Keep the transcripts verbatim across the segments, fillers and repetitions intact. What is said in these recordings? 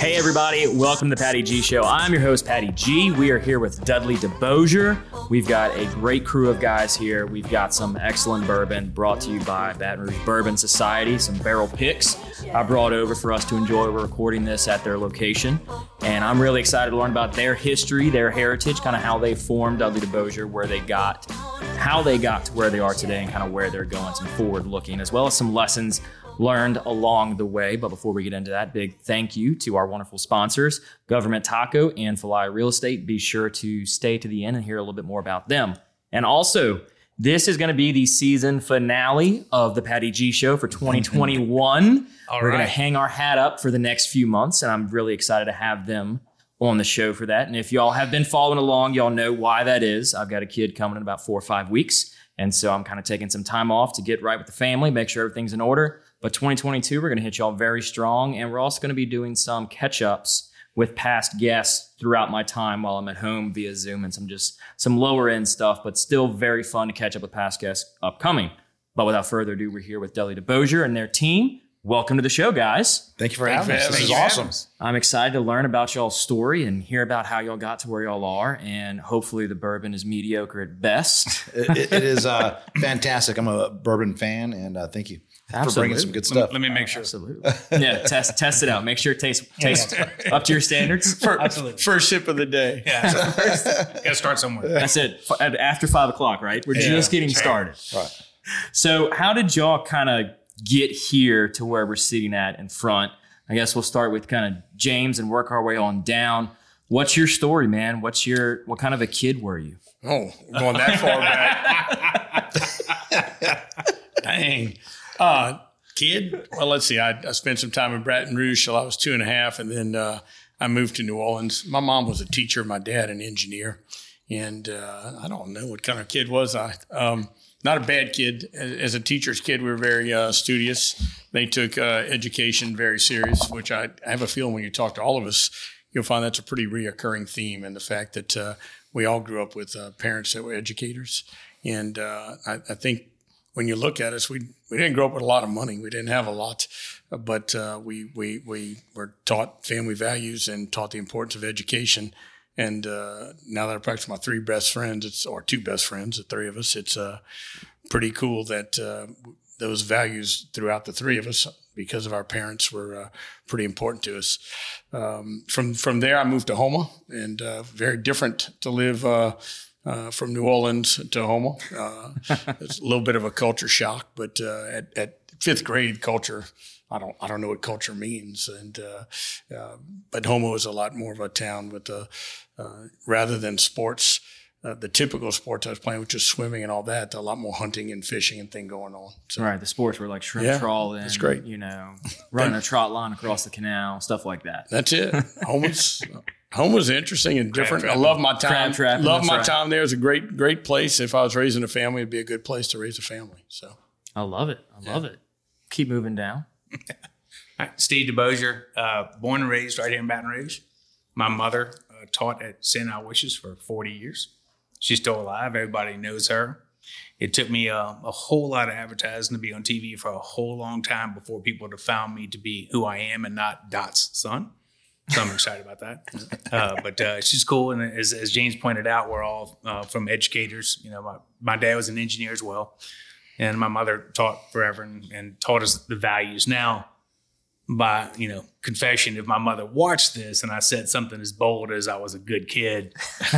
Hey everybody, welcome to the Patty G Show. I'm your host, Patty G. We are here with Dudley DeBosier. We've got a great crew of guys here. We've got some excellent bourbon brought to you by Baton Rouge Bourbon Society, some barrel picks I brought over for us to enjoy. We're recording this at their location, and I'm really excited to learn about their history, their heritage, kind of how they formed Dudley DeBosier, where they got, how they got to where they are today, and kind of where they're going, some forward looking, as well as some lessons learned along the way. But before we get into that, big thank you to our wonderful sponsors, Government Taco and Falaya Real Estate. Be sure to stay to the end and hear a little bit more about them. And also, this is going to be the season finale of the Patty G Show for twenty twenty-one. All We're right. going to hang our hat up for the next few months, and I'm really excited to have them on the show for that. And if y'all have been following along, y'all know why that is. I've got a kid coming in about four or five weeks, and so I'm kind of taking some time off to get right with the family, make sure everything's in order. But twenty twenty-two, we're going to hit y'all very strong, and we're also going to be doing some catch-ups with past guests throughout my time while I'm at home via Zoom, and some just some lower-end stuff, but still very fun to catch up with past guests upcoming. But without further ado, we're here with Dudley DeBosier and their team. Welcome to the show, guys. Thank you for having us. This is awesome. I'm excited to learn about y'all's story and hear about how y'all got to where y'all are, and hopefully the bourbon is mediocre at best. it, it is uh, fantastic. I'm a bourbon fan, and uh, thank you. Absolutely. For bringing some good stuff. Let me make sure. Absolutely. Yeah, test test it out. Make sure it tastes tastes up to your standards. For, Absolutely. First sip of the day. Yeah. So first, got to start somewhere. That's it. After five o'clock, right? We're yeah, just getting started. Right. So how did y'all kind of get here to where we're sitting at in front? I guess we'll start with kind of James and work our way on down. What's your story, man? What's your what kind of a kid were you? Oh, going that far back. Dang. Uh, kid? Well, let's see. I, I spent some time in Baton Rouge till I was two and a half, and then uh, I moved to New Orleans. My mom was a teacher, my dad an engineer, and uh, I don't know what kind of kid was I. Um, not a bad kid. As a teacher's kid, we were very uh, studious. They took uh, education very serious, which I, I have a feeling when you talk to all of us, you'll find that's a pretty reoccurring theme, and the fact that uh, we all grew up with uh, parents that were educators. And uh, I, I think when you look at us, we we didn't grow up with a lot of money. We didn't have a lot, but uh, we we we were taught family values and taught the importance of education. And uh, now that I practice my three best friends, it's or two best friends, the three of us, it's uh, pretty cool that uh, those values throughout the three of us, because of our parents, were uh, pretty important to us. Um, from from there, I moved to Houma, and uh, very different to live uh, uh, from New Orleans to Houma. Uh, it's a little bit of a culture shock, but uh, at, at fifth grade, culture. I don't I don't know what culture means, and uh, uh, but Houma was a lot more of a town with a uh, rather than sports, uh, the typical sports I was playing, which is swimming and all that. A lot more hunting and fishing and thing going on. So, right, the sports were like shrimp yeah, trawling. That's great. You know, running a trot line across the canal, stuff like that. That's it. Houma's Houma's interesting and different. I love my time. Crab trapping, love my right. time there. It's a great great place. If I was raising a family, it'd be a good place to raise a family. So I love it. I love yeah. it. Keep moving down. All right, Steve DeBosier, uh, born and raised right here in Baton Rouge. My mother uh, taught at Saint Aloysius for forty years. She's still alive. Everybody knows her. It took me uh, a whole lot of advertising to be on T V for a whole long time before people would have found me to be who I am and not Dot's son. So I'm excited about that. Uh, but uh, she's cool. And as, as James pointed out, we're all uh, from educators. You know, my, my dad was an engineer as well. And my mother taught forever and, and taught us the values. Now, by, you know, confession, if my mother watched this and I said something as bold as I was a good kid,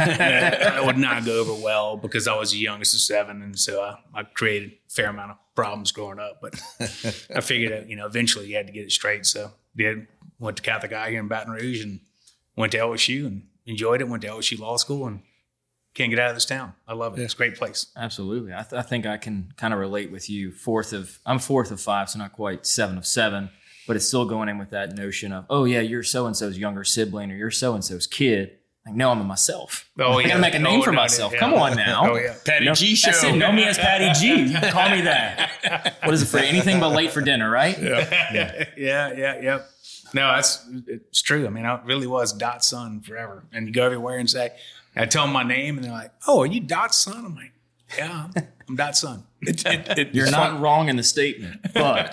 that would not go over well because I was the youngest of seven. And so I, I created a fair amount of problems growing up. But I figured that, you know, eventually you had to get it straight. So did went to Catholic High here in Baton Rouge and went to L S U and enjoyed it. Went to L S U Law School and can't get out of this town. I love it. Yeah. It's a great place. Absolutely. I, th- I think I can kind of relate with you. Fourth of, I'm fourth of five, so not quite seven of seven, but it's still going in with that notion of, oh yeah, you're so-and-so's younger sibling or you're so-and-so's kid. Like, no, I'm a myself. Oh, yeah. I gotta make a name oh, for no, myself. Yeah. Come on now. Oh, yeah. Patty no, G Show. That's it. Know me as Patty G. You can call me that. What is it for? Anything but late for dinner, right? Yeah. yeah, yeah, yeah, yep. No, that's it's true. I mean, I really was Dot's son forever. And you go everywhere and say, I tell them my name, and they're like, "Oh, are you Dot's son?" I'm like, "Yeah, I'm Dot's son. It, it, it, You're it's not fun- wrong in the statement, but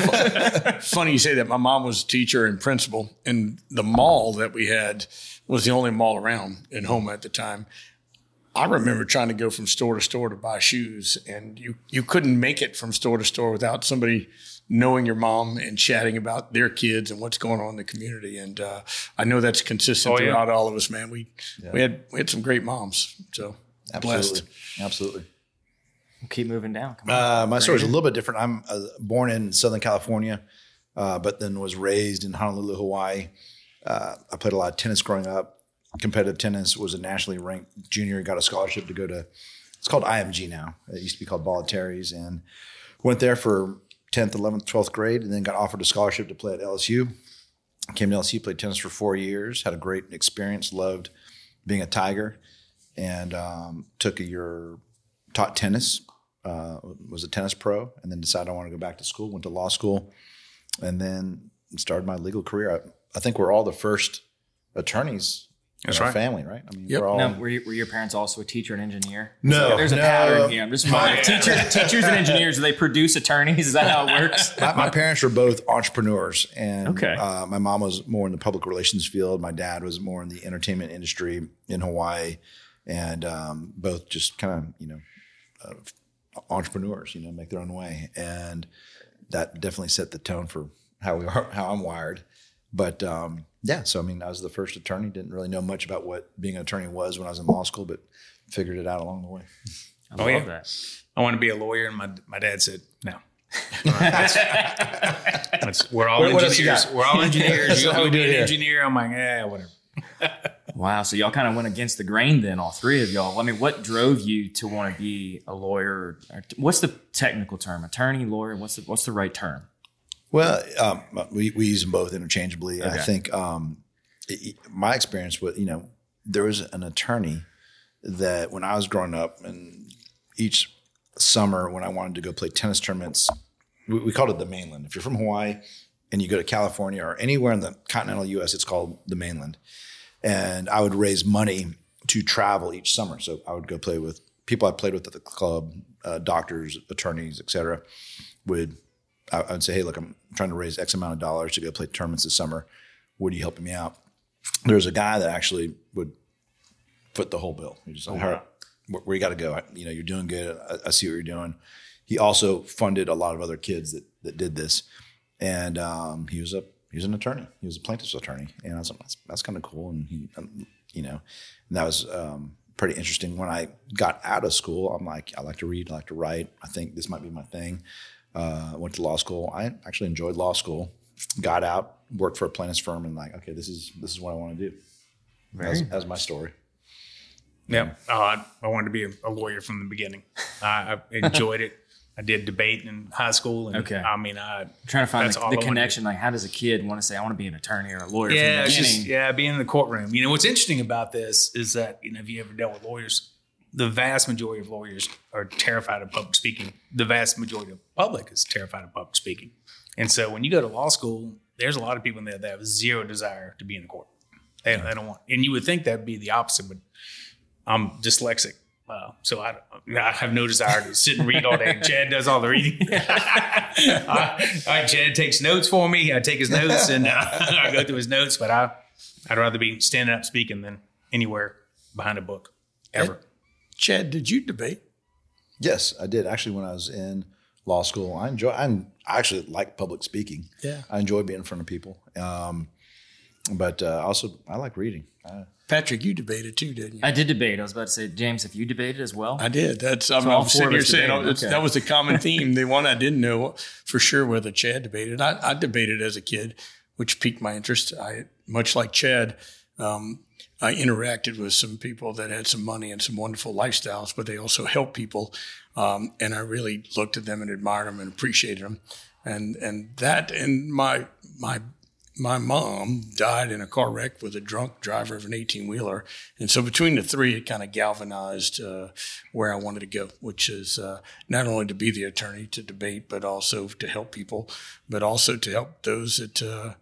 funny you say that. My mom was a teacher and principal, and the mall that we had was the only mall around in Houma at the time. I remember trying to go from store to store to buy shoes, and you, you couldn't make it from store to store without somebody knowing your mom and chatting about their kids and what's going on in the community. And uh, I know that's consistent Oh, yeah. throughout all of us, man. We we had we had some great moms, so Absolutely. blessed. Absolutely. we'll keep moving down. Come on. Uh, my story is a little bit different. I'm uh, born in Southern California, uh, but then was raised in Honolulu, Hawaii. Uh, I played a lot of tennis growing up. Competitive tennis, was a nationally ranked junior, got a scholarship to go to, it's called I M G now. It used to be called Bollettieri's, and went there for tenth, eleventh, twelfth grade, and then got offered a scholarship to play at L S U. Came to L S U, played tennis for four years, had a great experience, loved being a Tiger, and um, took a year, taught tennis, uh, was a tennis pro, and then decided I want to go back to school, went to law school, and then started my legal career. I, I think we're all the first attorneys That's in our right. family, right? I mean, Yep. we're all Now, were, you, were your parents also a teacher and engineer? No, There's a no. pattern here. I'm just wondering. Teachers, teachers and engineers, do they produce attorneys? Is that how it works? my, my parents were both entrepreneurs, and Okay. uh, my mom was more in the public relations field. My dad was more in the entertainment industry in Hawaii, and um, both just kind of you know uh, entrepreneurs. You know, make their own way, and that definitely set the tone for how we are, how I'm wired. But um, yeah, so I mean, I was the first attorney. Didn't really know much about what being an attorney was when I was in law school, but figured it out along the way. I Oh, love yeah. that. I want to be a lawyer, and my my dad said no. That's- that's- we're all What- what else you engineers. got? We're all engineers. You're how we going to do be it an here. engineer. I'm like, eh, whatever. Wow. So y'all kind of went against the grain then, all three of y'all. I mean, what drove you to want to be a lawyer? Or, what's the technical term? Attorney, lawyer? What's the, what's the right term? Well, um, we, we use them both interchangeably. Okay. I think um, it, my experience with, you know, there was an attorney that when I was growing up, and each summer when I wanted to go play tennis tournaments, we, we called it the mainland. If you're from Hawaii and you go to California or anywhere in the continental U S, it's called the mainland. And I would raise money to travel each summer. So I would go play with people I played with at the club, uh, doctors, attorneys, et cetera, would I would say, hey, look, I'm trying to raise X amount of dollars to go play tournaments this summer. Would you help me out? There's a guy that actually would foot the whole bill. He's just like, all right, where, where you got to go? I, you know, you're doing good. I, I see what you're doing. He also funded a lot of other kids that that did this, and um, he was a he was an attorney. He was a plaintiff's attorney, and I was like, that's, that's kind of cool. And he, um, you know, and that was um, pretty interesting. When I got out of school, I'm like, I like to read, I like to write. I think this might be my thing. Uh, went to law school. I actually enjoyed law school. Got out, worked for a plaintiff's firm, and like, okay, this is this is what I want to do. That's, that's my story. Yeah, uh, I, I wanted to be a, a lawyer from the beginning. I, I enjoyed it. I did debate in high school, and Okay. I mean, I I'm trying to find That's the, all the I wanted. connection. Like, how does a kid want to say, I want to be an attorney or a lawyer yeah, from the it's beginning? just, yeah, being in the courtroom. You know, what's interesting about this is that you know, if you ever dealt with lawyers, the vast majority of lawyers are terrified of public speaking. The vast majority of the public is terrified of public speaking, and so when you go to law school, there's a lot of people in there that have zero desire to be in the court. They, they don't want, and you would think that'd be the opposite, but I'm dyslexic. Uh, so I, I have no desire to sit and read all day. Chad does all the reading. I, I, Chad takes notes for me. I take his notes and uh, I go through his notes. But I, I'd rather be standing up speaking than anywhere behind a book ever. Chad, did you debate? Yes, I did. Actually, when I was in law school, I enjoy. I, I actually like public speaking. Yeah. I enjoy being in front of people. Um, but uh, also, I like reading. I, Patrick, you debated too, didn't you? I did debate. I was about to say, James, if you debated as well? I did. That's I'm, So all I'm four sitting of here us saying debated. oh, it's- Okay. that was the common theme. The one I didn't know for sure whether Chad debated. I, I debated as a kid, which piqued my interest. I much like Chad, um, I interacted with some people that had some money and some wonderful lifestyles, but they also helped people, um, and I really looked at them and admired them and appreciated them, and and that and my my. My mom died in a car wreck with a drunk driver of an eighteen-wheeler. And so between the three, it kind of galvanized uh, where I wanted to go, which is uh, not only to be the attorney, to debate, but also to help people, but also to help those that uh,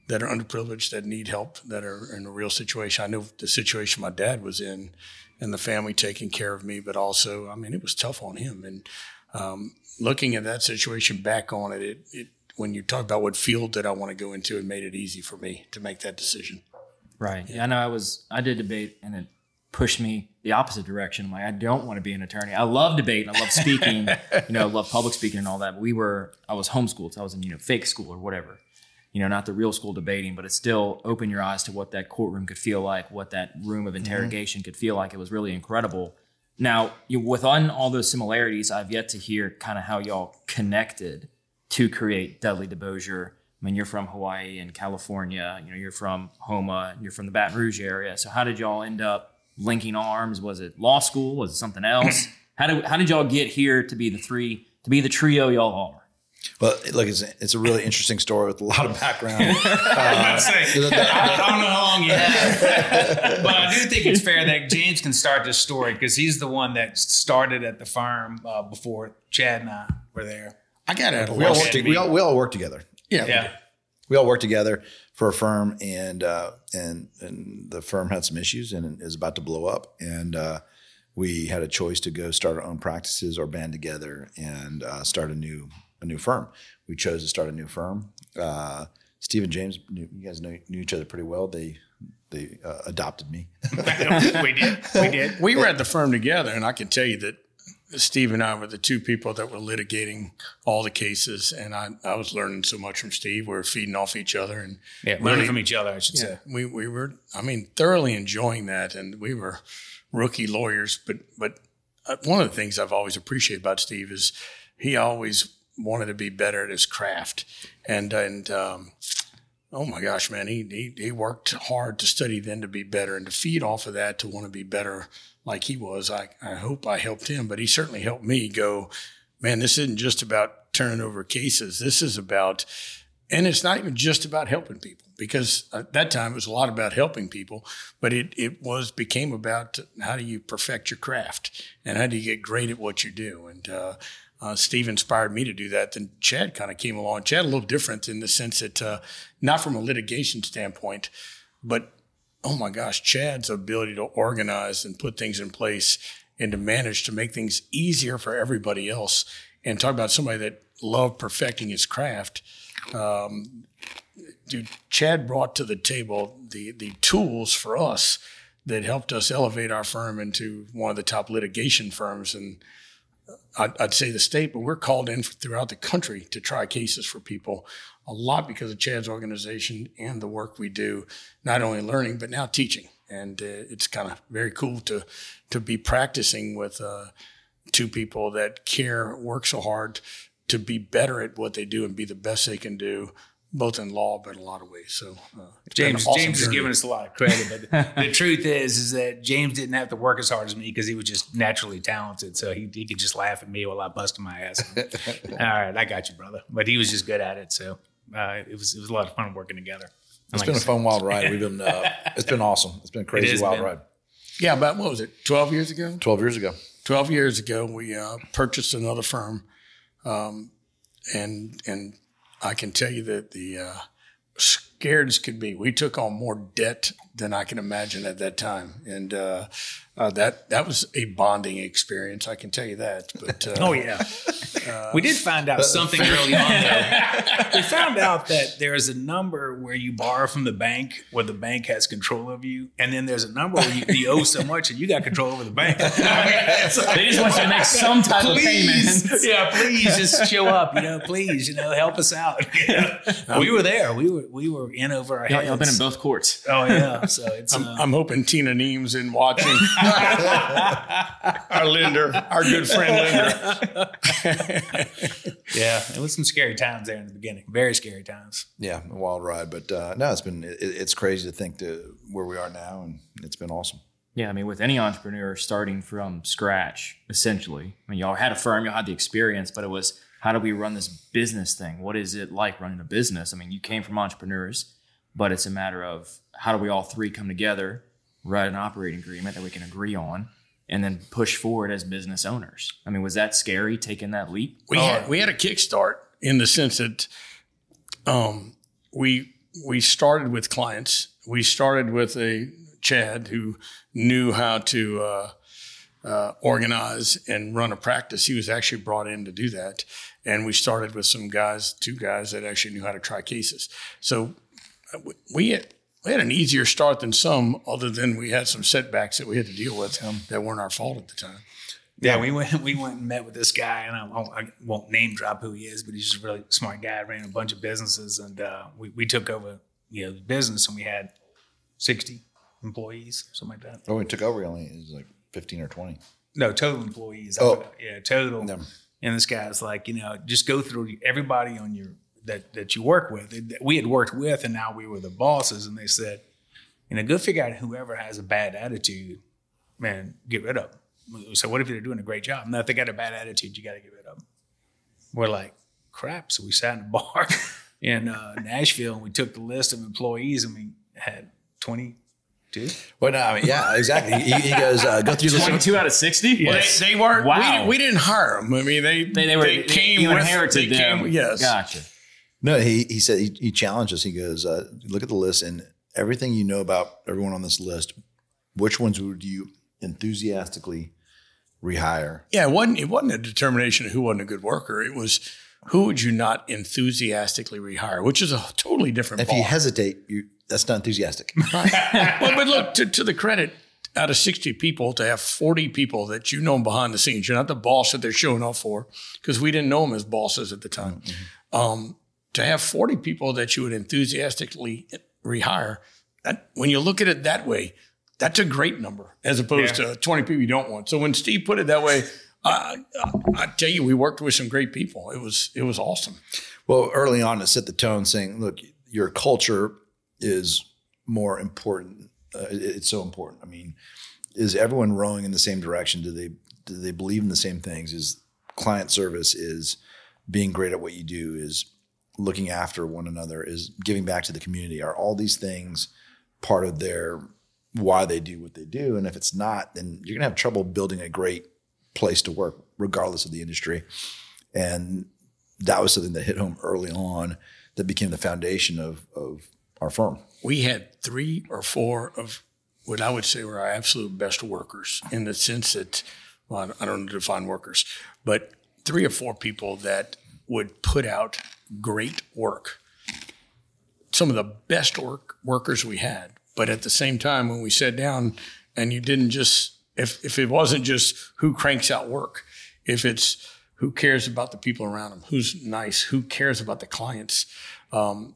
that are underprivileged, that need help, that are in a real situation. I know the situation my dad was in and the family taking care of me, but also, I mean, it was tough on him. And um, looking at that situation back on it, it, it, when you talk about what field that I want to go into, it made it easy for me to make that decision. Right. Yeah, I know I was, I did debate and it pushed me the opposite direction. I'm like, I don't want to be an attorney. I love debate and I love speaking, you know, love public speaking and all that. But we were, I was homeschooled. So I was in, you know, fake school or whatever. You know, not the real school debating, but it still opened your eyes to what that courtroom could feel like, what that room of interrogation mm-hmm. could feel like. It was really incredible. Now, you, within all those similarities, I've yet to hear kind of how y'all connected to create Dudley DeBosier. I mean, you're from Hawaii and California. You know, you're from Homa. You're from the Baton Rouge area. So how did y'all end up linking arms? Was it law school? Was it something else? how did how did y'all get here to be the three to be the trio y'all are? Well, look, it's, it's a really interesting story with a lot of background. uh, I don't know how long you have, but I do think it's fair that James can start this story because he's the one that started at the firm uh, before Chad and I were there. I got it. We all work, to, we all we all work together. Yeah, yeah. We all work together for a firm, and uh, and and the firm had some issues and is about to blow up, and uh, we had a choice to go start our own practices or band together and uh, start a new. a new firm. We chose to start a new firm. Uh, Steve and James, knew, you guys know, knew each other pretty well. They they uh, adopted me. we did. We did. We were at the firm together, and I can tell you that Steve and I were the two people that were litigating all the cases, and I, I was learning so much from Steve. We were feeding off each other. and Yeah, learning really, from each other, I should yeah, say. We, we were, I mean, thoroughly enjoying that, and we were rookie lawyers. But, but one of the things I've always appreciated about Steve is he always wanted to be better at his craft. And, and, um, oh my gosh, man, he, he, he worked hard to study then to be better and to feed off of that, to want to be better like he was. I, I hope I helped him, but he certainly helped me go, man, this isn't just about turning over cases. This is about, and it's not even just about helping people, because at that time it was a lot about helping people, but it, it was, became about how do you perfect your craft and how do you get great at what you do. And, uh, Uh, Steve inspired me to do that. Then Chad kind of came along. Chad a little different in the sense that, uh, not from a litigation standpoint, but, oh my gosh, Chad's ability to organize and put things in place and to manage to make things easier for everybody else. And talk about somebody that loved perfecting his craft. Um, dude, Chad brought to the table the, the tools for us that helped us elevate our firm into one of the top litigation firms. And I'd, I'd say the state, but we're called in throughout the country to try cases for people, a lot because of Chad's organization and the work we do, not only learning, but now teaching. And uh, it's kind of very cool to to be practicing with uh, two people that care, work so hard to be better at what they do and be the best they can do, both in law, but in a lot of ways. So uh, James, awesome James is giving us a lot of credit, but the, the truth is, is that James didn't have to work as hard as me because he was just naturally talented. So he, he could just laugh at me while I busted my ass. All right, I got you, brother. But he was just good at it. So uh, it was it was a lot of fun working together. It's like been a fun wild ride. We've been uh, it's been awesome. It's been a crazy wild been. ride. Yeah, about what was it? Twelve years ago. Twelve years ago. Twelve years ago, we uh, purchased another firm, um, and and I can tell you that the uh, scared as could be, we took on more debt than I can imagine at that time, and uh, uh, that that was a bonding experience. I can tell you that. But uh, oh yeah, uh, we did find out something early on. Though. We found out that there is a number where you borrow from the bank, where the bank has control of you, and then there's a number where you, you owe so much and you got control over the bank. I mean, like, they just want you to make some type please, of payment. Yeah, please just show up. You know, please, you know, help us out. You know? We were there. We were we were in over our heads. Y'all been in both courts. Oh yeah, so it's. I'm, uh, I'm hoping Tina Neems in watching. Our lender, our good friend Linder. Yeah, it was some scary times there in the beginning. Very scary times. Yeah, a wild ride, but uh, no, it's been it, it's crazy to think to where we are now, and it's been awesome. Yeah, I mean, with any entrepreneur starting from scratch, essentially. I mean, y'all had a firm, y'all had the experience, but it was how do we run this business thing? What is it like running a business? I mean, you came from entrepreneurs, but it's a matter of how do we all three come together, write an operating agreement that we can agree on, and then push forward as business owners. I mean, was that scary taking that leap? We had we had a kickstart in the sense that um, we we started with clients. We started with a Chad who knew how to uh, uh, organize and run a practice. He was actually brought in to do that. And we started with some guys, two guys that actually knew how to try cases. So we had, we had an easier start than some, other than we had some setbacks that we had to deal with that weren't our fault at the time. Yeah, we went we went and met with this guy, and I won't, I won't name drop who he is, but he's just a really smart guy. Ran a bunch of businesses, and uh, we we took over you know the business, and we had sixty employees, something like that. Oh, we took over only it was like fifteen or twenty. No, total employees. Oh, yeah, total. No. And this guy's like, you know, just go through everybody on your that that you work with. We had worked with, and now we were the bosses, and they said, you know, go figure out whoever has a bad attitude, man, get rid of them. So what if they're doing a great job? Now, if they got a bad attitude, you got to get rid of them. We're like, crap. So we sat in a bar in uh, Nashville, and we took the list of employees, and we had twenty-two. Well, no, I mean, yeah, exactly. He, he goes, uh, go through the twenty-two out of sixty? Yes. Well, they, they weren't. Wow. We, we didn't hire them. I mean, they They, they were they came you with inherited they them. Came, yes. Gotcha. No, he he said he, he challenged us. He goes, uh, look at the list and everything you know about everyone on this list. Which ones would you enthusiastically rehire? Yeah, it wasn't. It wasn't a determination of who wasn't a good worker. It was who would you not enthusiastically rehire, which is a totally different. If ball. you hesitate, you that's not enthusiastic. well, but look, to, to the credit, out of sixty people, to have forty people that you know behind the scenes, you're not the boss that they're showing off for, because we didn't know them as bosses at the time. Mm-hmm. Um, to have forty people that you would enthusiastically rehire, that, when you look at it that way, that's a great number as opposed yeah. to twenty people you don't want. So when Steve put it that way, uh, I tell you, we worked with some great people. It was it was awesome. Well, early on to set the tone, saying, look, your culture is more important. Uh, it, it's so important. I mean, is everyone rowing in the same direction? Do they do they believe in the same things? Is client service, is being great at what you do, is looking after one another, is giving back to the community? Are all these things part of their why they do what they do? And if it's not, then you're gonna have trouble building a great place to work, regardless of the industry. And that was something that hit home early on that became the foundation of, of our firm. We had three or four of what I would say were our absolute best workers, in the sense that, well, I don't know to define workers, but three or four people that would put out great work. Some of the best work workers we had. But at the same time, when we sat down and you didn't just, if, if it wasn't just who cranks out work, if it's who cares about the people around them, who's nice, who cares about the clients, um,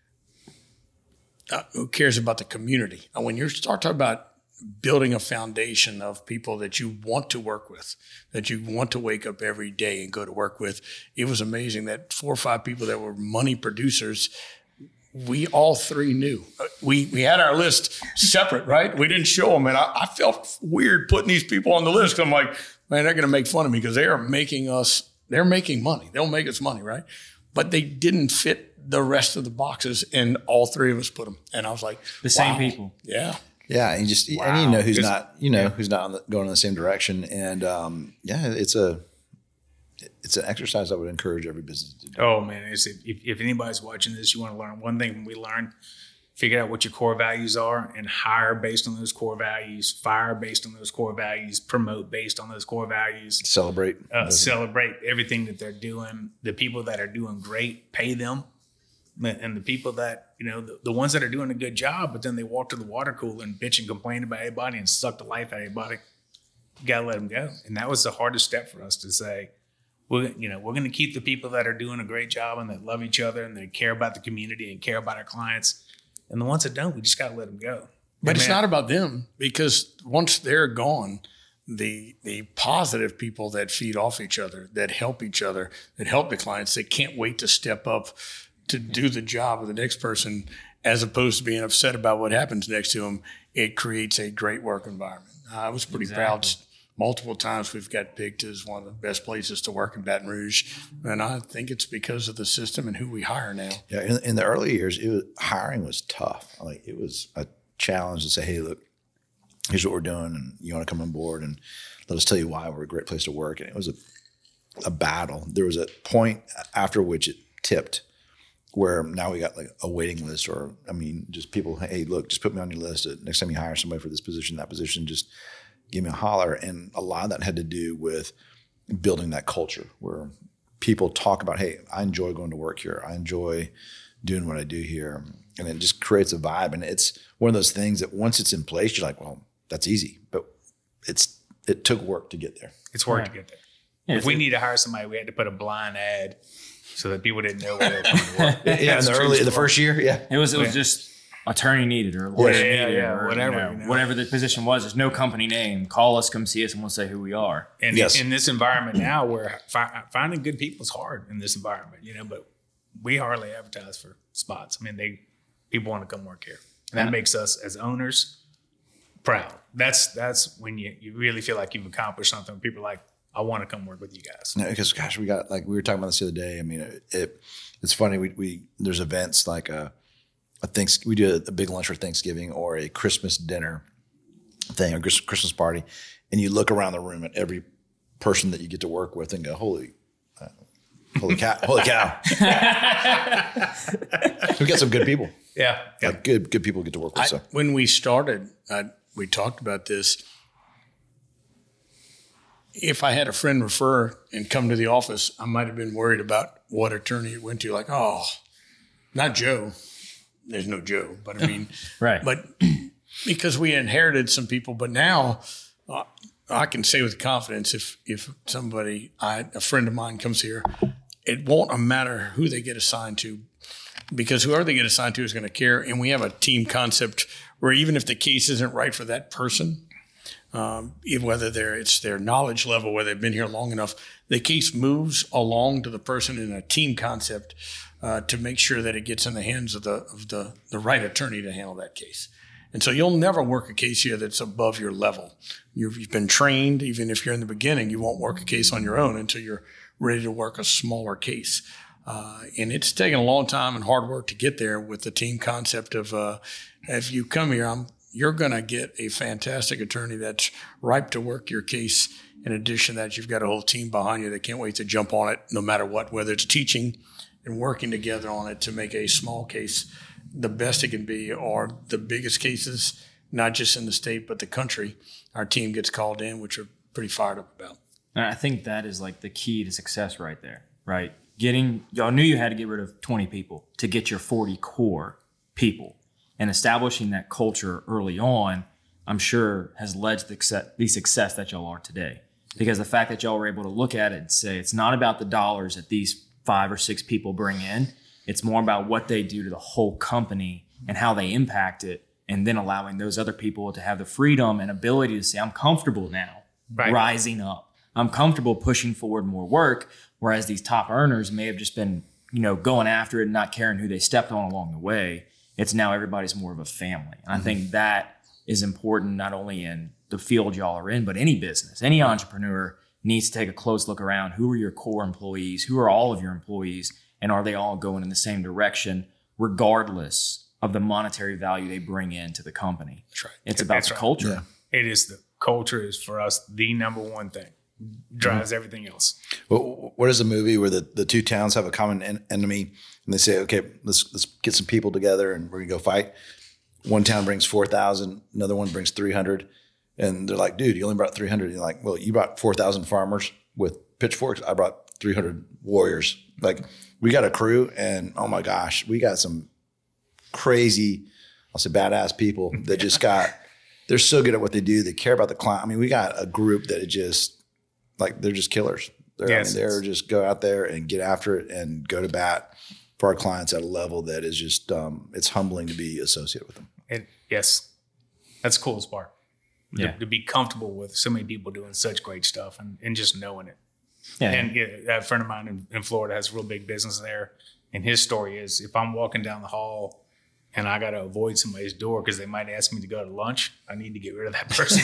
uh, who cares about the community. And when you start talking about building a foundation of people that you want to work with, that you want to wake up every day and go to work with, it was amazing that four or five people that were money producers, we all three knew. We we had our list separate, right? We didn't show them. And I, I felt weird putting these people on the list. I'm like, man, they're going to make fun of me because they are making us, they're making money. They'll make us money, right? But they didn't fit the rest of the boxes, and all three of us put them. And I was like, the same wow. people. Yeah. Yeah, and you just wow. and you know who's not, you know, who's not on the, going in the same direction. And um, yeah, it's a it's an exercise I would encourage every business to do. Oh man, it's, if, if anybody's watching this, you want to learn one thing we learned: figure out what your core values are and hire based on those core values, fire based on those core values, promote based on those core values, celebrate, uh, celebrate everything that they're doing. The people that are doing great, pay them. And the people that, you know, the, the ones that are doing a good job, but then they walk to the water cooler and bitch and complain about everybody and suck the life out of everybody, you got to let them go. And that was the hardest step for us to say, we're, you know, we're going to keep the people that are doing a great job and that love each other and that care about the community and care about our clients. And the ones that don't, we just got to let them go. But and it's man, not about them, because once they're gone, the the positive people that feed off each other, that help each other, that help the clients, they can't wait to step up to do the job of the next person, as opposed to being upset about what happens next to them. It creates a great work environment. I was pretty exactly. proud. Multiple times we've got picked as one of the best places to work in Baton Rouge. And I think it's because of the system and who we hire now. Yeah, in, in the early years, it was, hiring was tough. Like, it was a challenge to say, hey, look, here's what we're doing, and you want to come on board, and let us tell you why we're a great place to work. And it was a, a battle. There was a point after which it tipped, where now we got like a waiting list, or I mean, just people. Hey, look, just put me on your list. Next time you hire somebody for this position, that position, just give me a holler. And a lot of that had to do with building that culture where people talk about, hey, I enjoy going to work here. I enjoy doing what I do here. And it just creates a vibe. And it's one of those things that once it's in place, you're like, well, that's easy. But it's it took work to get there. It's work Right. to get there. Yeah, if we need to hire somebody, we had to put a blind ad so that people didn't know where they were coming to work. Yeah, in That's the true early, the story. first year, yeah. It was it was Yeah. just attorney needed or lawyer Yeah, needed yeah, or whatever, you know, you know. whatever the position was. There's no company name. Call us, come see us, and we'll say who we are. And Yes. in this environment now, where fi- finding good people is hard in this environment, you know, but we hardly advertise for spots. I mean, they people want to come work here, and that Yeah. makes us as owners proud. That's that's when you you really feel like you've accomplished something. People are like, I want to come work with you guys. No, because gosh, we got like we were talking about this the other day. I mean, it, it it's funny. We we there's events like a a thanks we do a, a big lunch for Thanksgiving or a Christmas dinner thing, a Chris- Christmas party, and you look around the room at every person that you get to work with and go, holy, uh, holy cow, holy cow. We got some good people. Yeah, yeah. Like good good people get to work with. I, So when we started, I, we talked about this. If I had a friend refer and come to the office, I might have been worried about what attorney it went to. Like, oh, not Joe. There's no Joe, but I mean, Right. But because we inherited some people, but now uh, I can say with confidence, if if somebody, I, a friend of mine comes here, it won't matter who they get assigned to, because whoever they get assigned to is going to care. And we have a team concept where even if the case isn't right for that person, um, even whether they're, it's their knowledge level, where they've been here long enough, the case moves along to the person in a team concept uh, to make sure that it gets in the hands of the of the, the right attorney to handle that case. And so you'll never work a case here that's above your level. You've, you've been trained, even if you're in the beginning, you won't work a case on your own until you're ready to work a smaller case. Uh, and it's taken a long time and hard work to get there with the team concept of uh, if you come here, I'm, you're going to get a fantastic attorney that's ripe to work your case. In addition to that, you've got a whole team behind you that can't wait to jump on it no matter what, whether it's teaching and working together on it to make a small case the best it can be, or the biggest cases, not just in the state, but the country. Our team gets called in, which we're pretty fired up about. And I think that is like the key to success right there, right? Getting, y'all knew you had to get rid of twenty people to get your forty core people, and establishing that culture early on, I'm sure has led to the success, the success that y'all are today. Because the fact that y'all were able to look at it and say, it's not about the dollars that these five or six people bring in. It's more about what they do to the whole company and how they impact it, and then allowing those other people to have the freedom and ability to say, I'm comfortable now Right. rising up. I'm comfortable pushing forward more work, whereas these top earners may have just been, you know, going after it and not caring who they stepped on along the way. It's now everybody's more of a family. And I think that is important not only in the field y'all are in, but any business. Any entrepreneur needs to take a close look around. Who are your core employees? Who are all of your employees? And are they all going in the same direction, regardless of the monetary value they bring into the company? That's right. It's about That's the right. culture. Yeah. It is the culture is for us the number one thing. Drives everything else. Well, what is the movie where the, the two towns have a common en- enemy and they say, okay, let's let's get some people together and we're gonna go fight. One town brings four thousand, another one brings three hundred, and they're like, dude, you only brought three hundred. You're like, well, you brought four thousand farmers with pitchforks. I brought three hundred warriors. Like, we got a crew, and oh my gosh, we got some crazy, I'll say badass people that just got. They're so good at what they do. They care about the client. I mean, we got a group that it just. Like they're just killers. They're, Yes. I mean, they're just go out there and get after it and go to bat for our clients at a level that is just, um, it's humbling to be associated with them. And yes, that's the coolest part. To- Yeah. To, be comfortable with so many people doing such great stuff and, and just knowing it. Yeah. And yeah, a friend of mine in, in Florida has a real big business there. And his story is if I'm walking down the hall and I got to avoid somebody's door because they might ask me to go to lunch, I need to get rid of that person.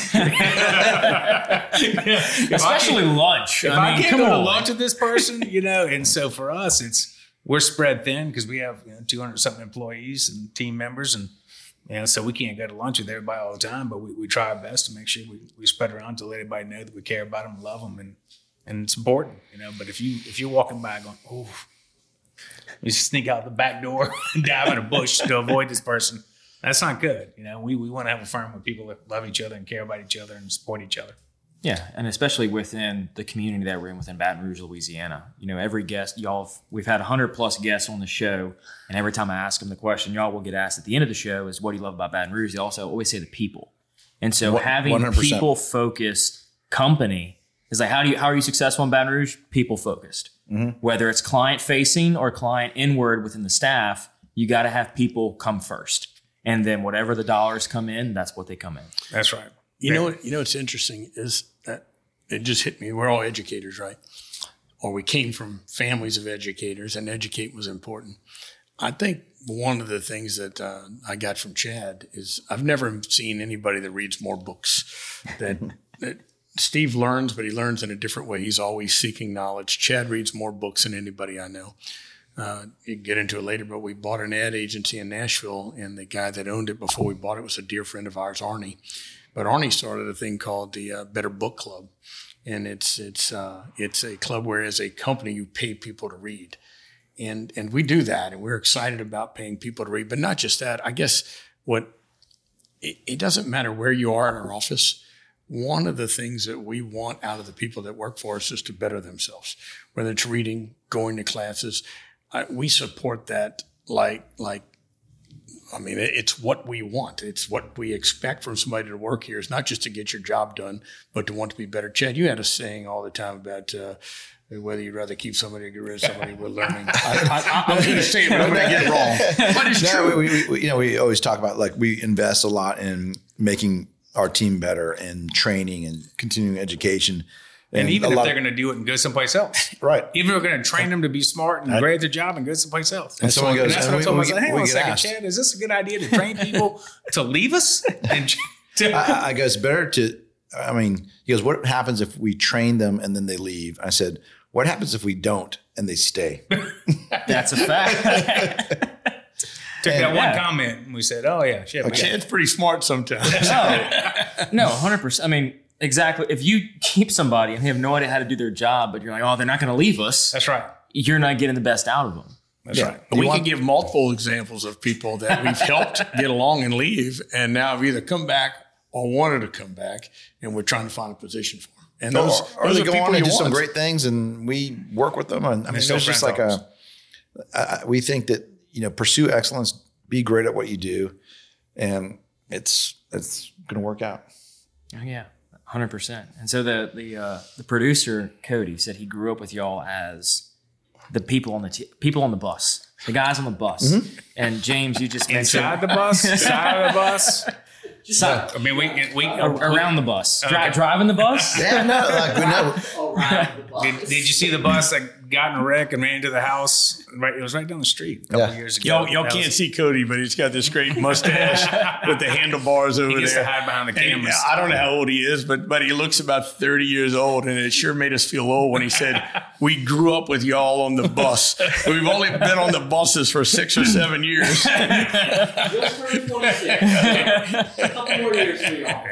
If I Especially can't- lunch. If I I, mean, can't come go to on. lunch with this person, you know, and so for us, it's we're spread thin because we have you know, two hundred something employees and team members, and you know, so we can't go to lunch with everybody all the time. But we, we try our best to make sure we, we spread around to let everybody know that we care about them, love them, and and it's important, you know. But if you if you're walking by going, oh, We sneak out the back door and dive in a bush to avoid this person. That's not good. You know, we, we want to have a firm with people that love each other and care about each other and support each other. Yeah, and especially within the community that we're in within Baton Rouge, Louisiana. You know, every guest, y'all, we've had one hundred plus guests on the show, and every time I ask them the question y'all will get asked at the end of the show is, what do you love about Baton Rouge? They also always say the people. And so having one hundred percent people-focused company is like, how do you how are you successful in Baton Rouge? People-focused. Mm-hmm. Whether it's client-facing or client inward within the staff, you got to have people come first. And then whatever the dollars come in, that's what they come in. That's right. You know what? You know what's interesting is that it just hit me. We're all educators, right? Or we came from families of educators, and educate was important. I think one of the things that uh, I got from Chad is I've never seen anybody that reads more books. That, that Steve learns, but he learns in a different way. He's always seeking knowledge. Chad reads more books than anybody I know. Uh, you can get into it later, but we bought an ad agency in Nashville, and the guy that owned it before we bought it was a dear friend of ours, Arnie. But Arnie started a thing called the uh, Better Book Club, and it's it's uh, it's a club where, as a company, you pay people to read, and and we do that, and we're excited about paying people to read. But not just that. I guess what it, it doesn't matter where you are in our office. One of the things that we want out of the people that work for us is to better themselves, whether it's reading, going to classes. I, we support that like like. I mean, it's what we want. It's what we expect from somebody to work here. It's not just to get your job done, but to want to be better. Chad, you had a saying all the time about uh, whether you'd rather keep somebody or get rid of somebody with learning. I, I, I was going to say it, but I'm going to get it wrong. But it's no, true. We, we, you know, we always talk about, like, we invest a lot in making our team better and training and continuing education. And, and even if lot, they're going to do it and go someplace else. Right. Even if we're going to train them to be smart and great at their job and go someplace else. And, and someone goes, and that's and what we, I told we, myself. Hang we on a second, asked. Chad, is this a good idea to train people to leave us? And to- I, I go, it's better to, I mean, he goes, what happens if we train them and then they leave? I said, what happens if we don't and they stay? That's a fact. Took And, that yeah. one comment and we said, oh, yeah, shit. Okay. Chad's pretty smart sometimes. No, no, one hundred percent. I mean, exactly. If you keep somebody and they have no idea how to do their job, but you're like, oh, they're not going to leave us. That's right. You're not getting the best out of them. That's Yeah. right. But we want- can give multiple examples of people that we've helped get along and leave, and now have either come back or wanted to come back, and we're trying to find a position for them. And those, or, or those they are go people on and you do some want. great things, and we work with them. And I mean, still there's just friends like always. a, I, we think that, you know, pursue excellence, be great at what you do, and it's it's going to work out. Oh, yeah, one hundred percent. And so the the uh, the producer, Cody, said he grew up with y'all as the people on the t- people on the bus, the guys on the bus. Mm-hmm. And James, you just mentioned Inside the bus, side of the bus. Si- I mean, we we ar- around the bus, Dri- Okay. driving the bus. Yeah, no, like we know. Did, did you see the bus that got in a wreck and ran into the house? Right, it was right down the street a couple Yeah. years ago. Y'all, y'all That can't was- see Cody, but he's got this great mustache with the handlebars over He gets there. to hide behind the And cameras. I don't know how old he is, but but he looks about thirty years old, and it sure made us feel old when he said, "We grew up with y'all on the bus. We've only been on the buses for six or seven years." Just turned twenty-six. A couple more years for y'all.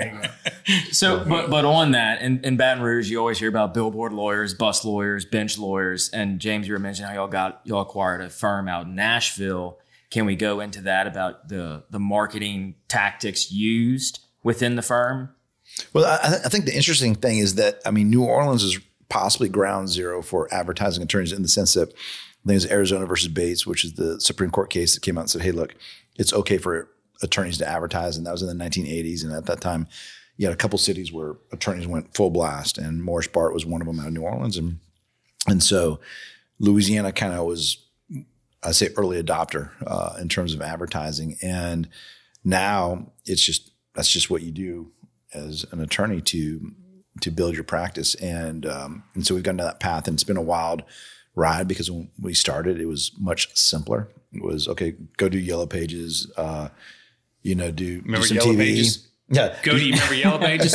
So, but but on that, in, in Baton Rouge, you always hear about billboard lawyers, bus lawyers, bench lawyers, and James, you were mentioning how y'all got y'all acquired a firm out in Nashville. Can we go into that about the the marketing tactics used within the firm? Well, I, I think the interesting thing is that, I mean, New Orleans is possibly ground zero for advertising attorneys, in the sense that I think it's Arizona versus Bates, which is the Supreme Court case that came out and said, hey, look, it's okay for attorneys to advertise. And that was in the nineteen eighties. And at that time, you had a couple cities where attorneys went full blast, and Morris Bart was one of them out of New Orleans. And, and so Louisiana kind of was, I say, early adopter uh, in terms of advertising. And now it's just, that's just what you do as an attorney to to build your practice. And um, and so we've gone down that path, and it's been a wild ride, because when we started, it was much simpler. It was, okay, go do Yellow Pages, uh, you know, do, do Remember some Yellow T V. Pages? Yeah. Go, do you remember Yellow Pages?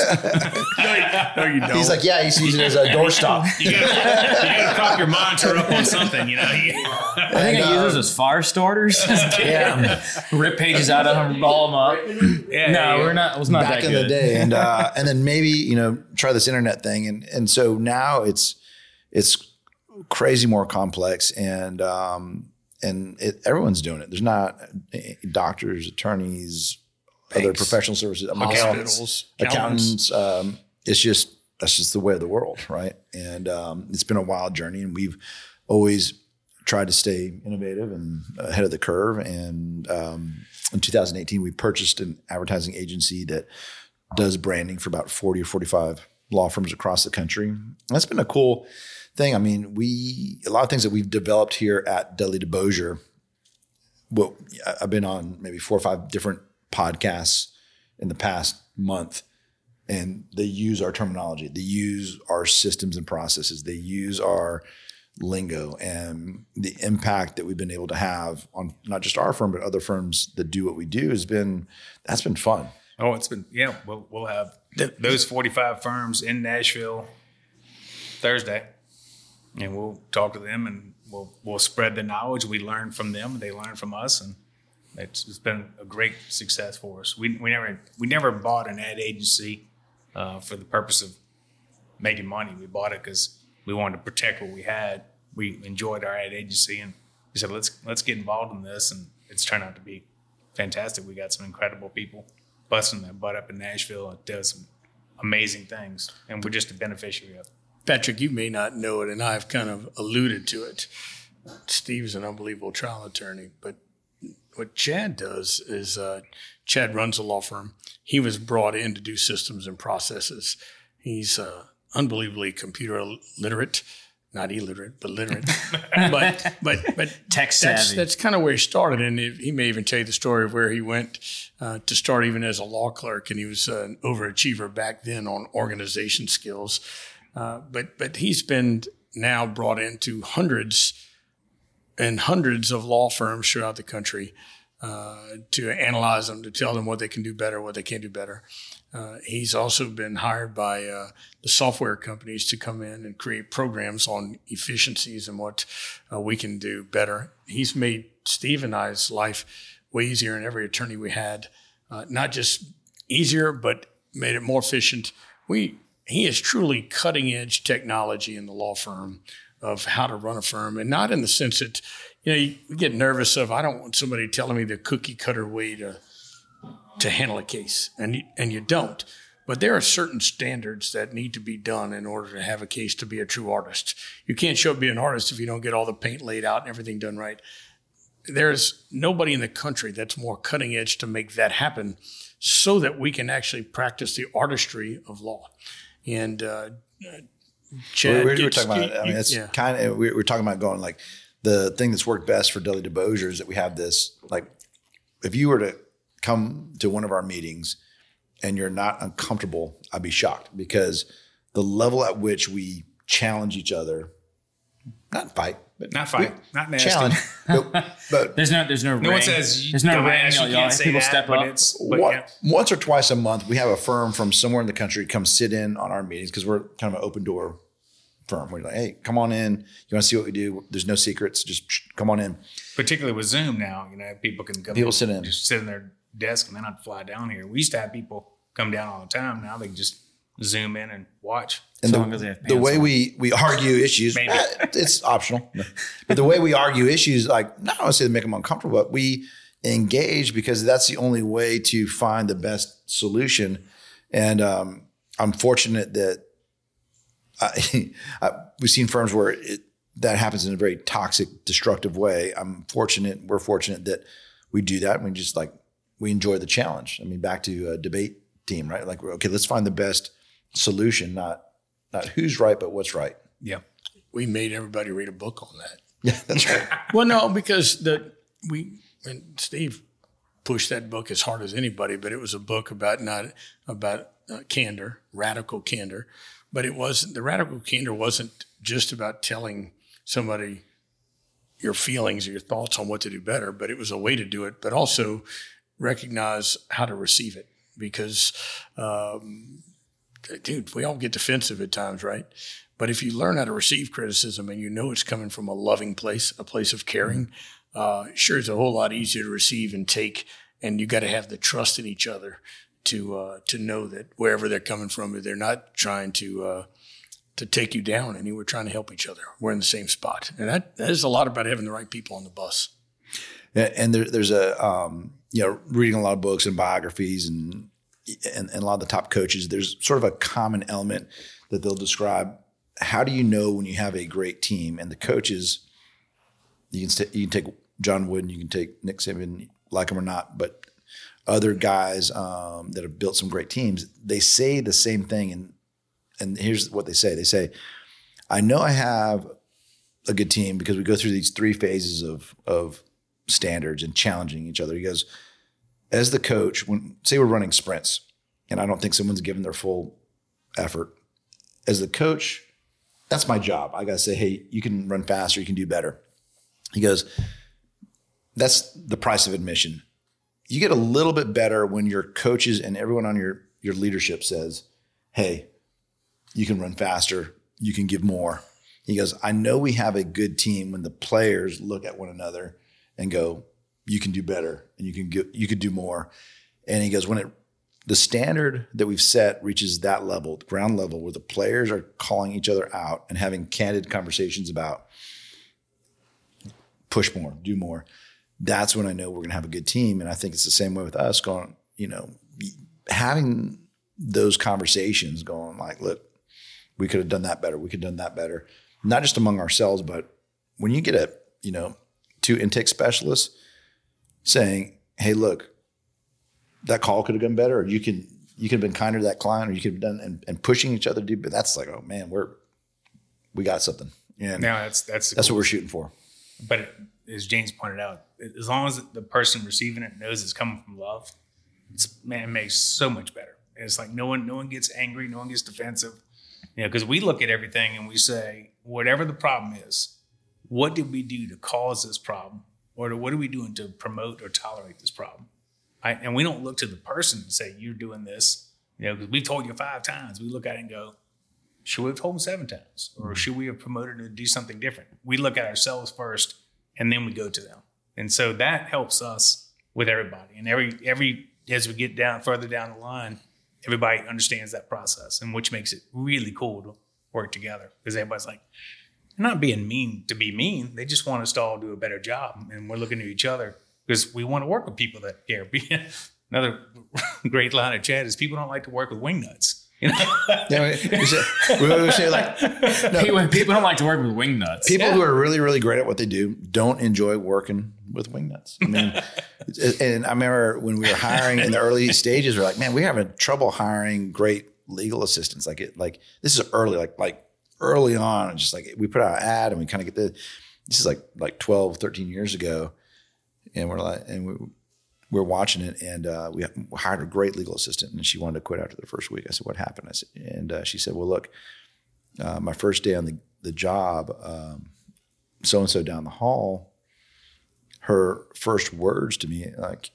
No, you don't. He's like, yeah, he's using it as a doorstop. You gotta, you gotta prop your monitor up on something, you know? I think I use those as fire starters. Yeah. Rip pages out of them, ball them up. Yeah, No, yeah, we're not. It was not Back that in good. the day. And uh, and then maybe, you know, try this internet thing. And and so now it's it's crazy more complex, and um, and it, everyone's doing it. There's not doctors, attorneys, other professional services, hospitals, accountants. accountants um, it's just that's just the way of the world, right? And um, it's been a wild journey, and we've always tried to stay innovative and ahead of the curve. And um, in two thousand eighteen, we purchased an advertising agency that does branding for about forty or forty-five law firms across the country. And that's been a cool thing. I mean, we a lot of things that we've developed here at Dudley DeBosier. Well, I've been on maybe four or five different podcasts in the past month, and they use our terminology. They use our systems and processes. They use our lingo, and the impact that we've been able to have on not just our firm, but other firms that do what we do has been, that's been fun. Oh, it's been, yeah, we'll, we'll have th- those forty-five firms in Nashville Thursday, and we'll talk to them, and we'll, we'll spread the knowledge. We learn from them, they learn from us, and it's, it's been a great success for us. We, we never, we never bought an ad agency uh, for the purpose of making money. We bought it because we wanted to protect what we had. We enjoyed our ad agency, and we said, let's let's get involved in this, and it's turned out to be fantastic. We got some incredible people busting their butt up in Nashville and does some amazing things, and we're just a beneficiary of it. Patrick, you may not know it, and I've kind of alluded to it. Steve's an unbelievable trial attorney, but what Chad does is uh, Chad runs a law firm. He was brought in to do systems and processes. He's uh, unbelievably computer literate, not illiterate, but literate. but but but Tech that's, savvy. that's kind of where he started, and it, he may even tell you the story of where he went uh, to start even as a law clerk, and he was uh, an overachiever back then on organization skills. Uh, but but he's been now brought into hundreds and hundreds of law firms throughout the country uh, to analyze them, to tell them what they can do better, what they can't do better. Uh, he's also been hired by uh, the software companies to come in and create programs on efficiencies and what uh, we can do better. He's made Steve and I's life way easier, and every attorney we had, uh, not just easier, but made it more efficient. We he is truly cutting edge technology in the law firm of how to run a firm, and not in the sense that, you know, you get nervous of, I don't want somebody telling me the cookie cutter way to to handle a case, and you, and you don't. But there are certain standards that need to be done in order to have a case to be a true artist. You can't show up being an artist if you don't get all the paint laid out and everything done right. There's nobody in the country that's more cutting edge to make that happen so that we can actually practice the artistry of law. And uh, Chad we, we were gets, talking about, I mean, it's yeah. kind of, we we're talking about going like, the thing that's worked best for Dudley DeBosier is that we have this, like, if you were to come to one of our meetings and you're not uncomfortable, I'd be shocked, because the level at which we challenge each other, not fight, but Not fight, we not nasty. challenge, but, but There's no, there's no, No ring. one says, there's no dumbass, ring. you Y'all- can't say people that, step but up. it's, but One- yeah. once or twice a month, we have a firm from somewhere in the country come sit in on our meetings, because we're kind of an open door firm. We're like, hey, come on in. You want to see what we do? There's no secrets. Just come on in. Particularly with Zoom now, you know, people can come People sit in. just sit in their desk and then I'd fly down here. We used to have people come down all the time. Now they can just Zoom in and watch. And So the, long as they have the pants way on. we, we argue issues, Maybe. eh, it's optional. But the way we argue issues, like, not want to say to make them uncomfortable, but we engage because that's the only way to find the best solution. And um, I'm fortunate that I, I, we've seen firms where it, that happens in a very toxic, destructive way. I'm fortunate, we're fortunate that we do that. And we just like, we enjoy the challenge. I mean, back to a debate team, right? Like, okay, let's find the best solution, not not who's right, but what's right. Yeah. We made everybody read a book on that. Yeah, that's right. Well, no, because the we and Steve pushed that book as hard as anybody, but it was a book about not about uh, candor, radical candor, but it wasn't the radical candor wasn't just about telling somebody your feelings or your thoughts on what to do better, but it was a way to do it, but also recognize how to receive it, because um, dude, we all get defensive at times, right? But if you learn how to receive criticism and you know it's coming from a loving place, a place of caring, uh, sure, it's a whole lot easier to receive and take. And you got to have the trust in each other to uh, to know that wherever they're coming from, they're not trying to uh, to take you down, and we're trying to help each other. We're in the same spot. And that, that is a lot about having the right people on the bus. Yeah, and there, there's a, um, you know, reading a lot of books and biographies and, and, and a lot of the top coaches, there's sort of a common element that they'll describe. How do you know when you have a great team? And the coaches, you can, st- you can take John Wooden, you can take Nick Saban, like him or not, but other guys um, that have built some great teams, they say the same thing. And, and here's what they say. They say, I know I have a good team because we go through these three phases of, of standards and challenging each other. He goes, as the coach, when say we're running sprints and I don't think someone's given their full effort, as the coach, that's my job. I got to say, hey, you can run faster, you can do better. He goes, that's the price of admission. You get a little bit better when your coaches and everyone on your, your leadership says, hey, you can run faster, you can give more. He goes, I know we have a good team when the players look at one another and go, you can do better and you can get, you could do more. And he goes, when it, the standard that we've set reaches that level, the ground level, where the players are calling each other out and having candid conversations about push more, do more. That's when I know we're going to have a good team. And I think it's the same way with us going, you know, having those conversations going like, look, we could have done that better. We could have done that better. Not just among ourselves, but when you get a, you know, two intake specialists saying, hey, look, that call could have gone better, or you can, you could have been kinder to that client, or you could have done, and, and pushing each other to do, but that's like, oh man, we're, we got something. And now that's, that's, that's cool. what we're shooting for. But it, as James pointed out, as long as the person receiving it knows it's coming from love, it's, man, it makes so much better. It's like no one, no one gets angry, no one gets defensive, you know, because we look at everything and we say, whatever the problem is, what did we do to cause this problem, or what are we doing to promote or tolerate this problem? I, and we don't look to the person and say, you're doing this, you know, because we've told you five times. We look at it and go, should we have told them seven times, or should we have promoted them to do something different? We look at ourselves first, and then we go to them. And so that helps us with everybody. And every every as we get down further down the line, everybody understands that process, and which makes it really cool to work together, because everybody's like, they're not being mean to be mean. They just want us to all do a better job. And we're looking at each other because we want to work with people that care. Another great line of chat is people don't like to work with wingnuts. You know? Yeah, we, say, we, we say like, no, people, people don't like to work with wingnuts. People yeah. who are really, really great at what they do don't enjoy working with wingnuts. I mean, and I remember when we were hiring in the early stages, we're like, man, we're having trouble hiring great legal assistants. Like it, like this is early, like, like early on, just like we put out an ad and we kind of get the, this is like, like twelve, thirteen years ago. And we're like, and we, we're watching it, and uh, we hired a great legal assistant, and she wanted to quit after the first week. I said, what happened? I said, and uh, she said, well, look, uh, my first day on the, the job, um, so-and-so down the hall, her first words to me, like,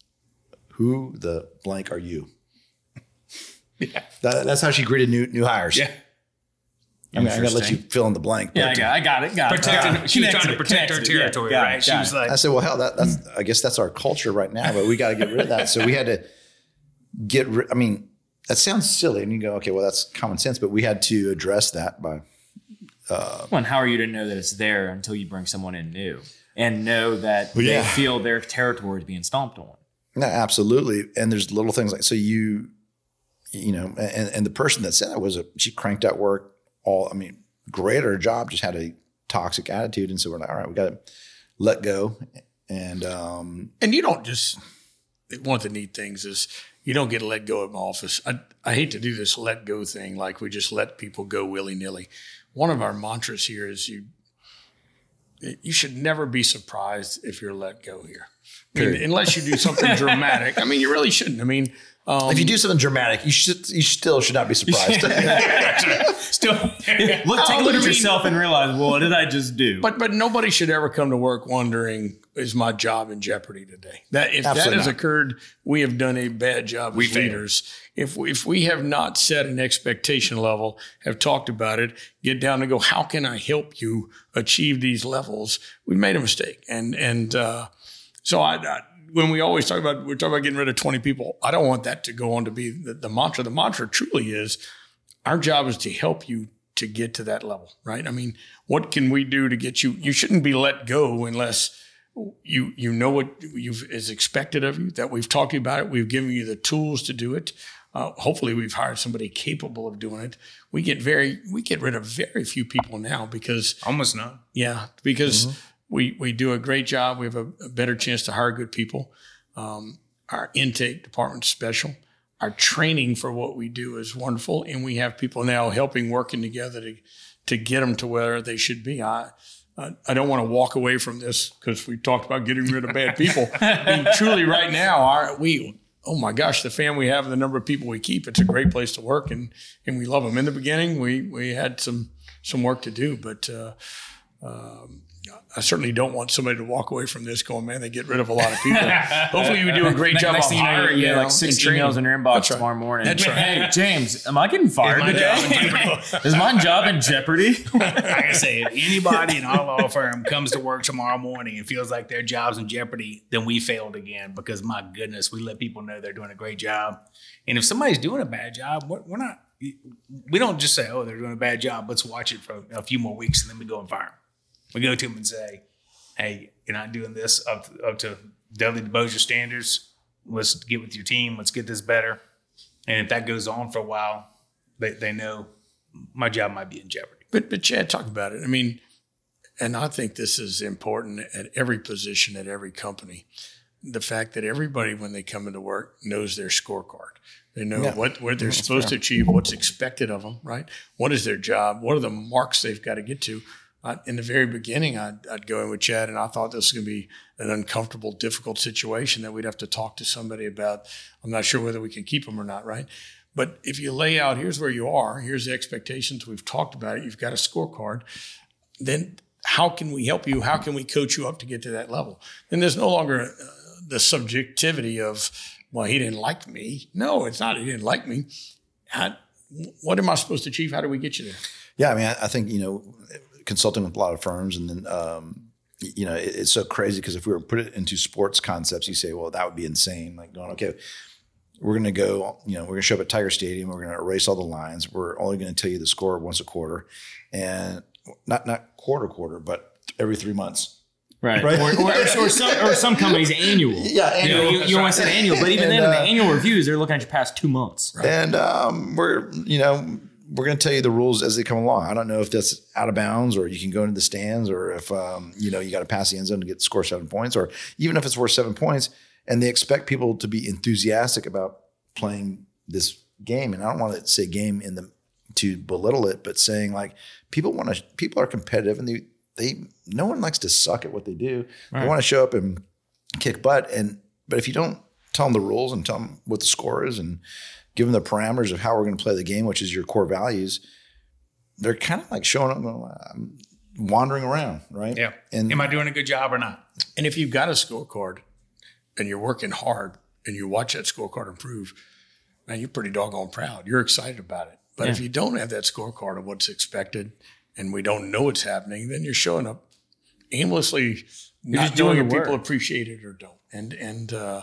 who the blank are you? Yeah. That, that's how she greeted new new hires. Yeah. I mean, I'm going to let you fill in the blank. Yeah, I got, I got it. Got Protecting, it. she was Connected trying to it, protect her connected it. territory, Yeah, right? got She it. was like, I said, well, hell, that, that's, I guess that's our culture right now, but we got to get rid of that. So we had to get rid, I mean, that sounds silly. And you go, okay, well, that's common sense, but we had to address that by. Uh, well, and how are you to know that it's there until you bring someone in new and know that Well, yeah. they feel their territory is being stomped on? No, absolutely. And there's little things like, so you, you know, and, and the person that said that was a, she cranked out work all, I mean, great at her job, just had a toxic attitude. And so we're like, all right, we got to let go. And, um, And you don't just, one of the neat things is you don't get let go at my office. I, I hate to do this let go thing, like we just let people go willy nilly. One of our mantras here is you, you should never be surprised if you're let go here. I mean, unless you do something dramatic. I mean, you really shouldn't. I mean, um, if you do something dramatic, you should, you still should not be surprised. Still, look, take a look I at mean, yourself and realize, well, what did I just do? But but nobody should ever come to work wondering, is my job in jeopardy today? That if Absolutely that has not. occurred, we have done a bad job We as failed. leaders. If we, if we have not set an expectation level, have talked about it, get down and go, how can I help you achieve these levels? We've made a mistake, and and uh, so I. I when we always talk about, we're talking about getting rid of twenty people, I don't want that to go on to be the, the mantra. The mantra truly is our job is to help you to get to that level, right? I mean, what can we do to get you? You shouldn't be let go unless you you know what you've, is expected of you, that we've talked about it. We've given you the tools to do it. Uh, hopefully we've hired somebody capable of doing it. We get very, we get rid of very few people now because Almost none. yeah, because Mm-hmm. we, we do a great job. We have a, a better chance to hire good people. Um, our intake department's special. Our training for what we do is wonderful. And we have people now helping, working together to, to get them to where they should be. I, I, I don't want to walk away from this because we talked about getting rid of bad people. I mean, truly right now, our, we, oh my gosh, the fan we have and the number of people we keep, it's a great place to work, and, and we love them. In the beginning, we, we had some, some work to do, but, uh, um, I certainly don't want somebody to walk away from this going, man, they get rid of a lot of people. Hopefully we do a great job Next of thing you know, hiring, you you get know, like six and training. emails in your inbox That's right. tomorrow morning. That's right. Hey, James, am I getting fired my today? job in jeopardy? Is my job in jeopardy? Like I say, if anybody in our law firm comes to work tomorrow morning and feels like their job's in jeopardy, then we failed again, because my goodness, we let people know they're doing a great job. And if somebody's doing a bad job, we're we're not, we don't just say, oh, they're doing a bad job, let's watch it for a few more weeks and then we go and fire them. We go to them and say, hey, you're not doing this up to, up to Dudley DeBosier standards. Let's get with your team. Let's get this better. And if that goes on for a while, they, they know my job might be in jeopardy. But, but Chad, talk about it. I mean, and I think this is important at every position, at every company. The fact that everybody, when they come into work, knows their scorecard. They know Yeah. what, what they're That's supposed fair. to achieve, what's expected of them, right? What is their job? What are the marks they've got to get to? I, in the very beginning, I'd, I'd go in with Chad, and I thought this was going to be an uncomfortable, difficult situation that we'd have to talk to somebody about. I'm not sure whether we can keep them or not, right? But if you lay out, here's where you are, here's the expectations, we've talked about it, you've got a scorecard, then how can we help you? How can we coach you up to get to that level? Then there's no longer uh, the subjectivity of, well, he didn't like me. No, it's not he didn't like me. How, what am I supposed to achieve? How do we get you there? Yeah, I mean, I, I think, you know, consulting with a lot of firms, and then, um, you know, it, it's so crazy because if we were to put it into sports concepts, you say, well, that would be insane. Like going, okay, we're going to go, you know, we're going to show up at Tiger Stadium. We're going to erase all the lines. We're only going to tell you the score once a quarter, and not, not quarter, quarter, but every three months. Right. Right. Or, or, or, some, or some companies annual. Yeah, annual. You, know, you, you always said annual, but even And, then, in the uh, annual reviews, they're looking at your past two months. Right. And um, we're, you know, we're going to tell you the rules as they come along. I don't know if that's out of bounds, or you can go into the stands, or if, um, you know, you got to pass the end zone to get score seven points, or even if it's worth seven points, and they expect people to be enthusiastic about playing this game. And I don't want to say game in the, to belittle it, but saying like people want to, people are competitive, and they, they, no one likes to suck at what they do. Right. They want to show up and kick butt. And, but if you don't tell them the rules and tell them what the score is and give them the parameters of how we're going to play the game, which is your core values, they're kind of like showing up, um, wandering around, right? Yeah. And Am I doing a good job or not? And if you've got a scorecard and you're working hard and you watch that scorecard improve, man, you're pretty doggone proud. You're excited about it. But Yeah. if you don't have that scorecard of what's expected and we don't know what's happening, then you're showing up aimlessly, not just doing knowing if the people work. appreciate it or don't. And and uh,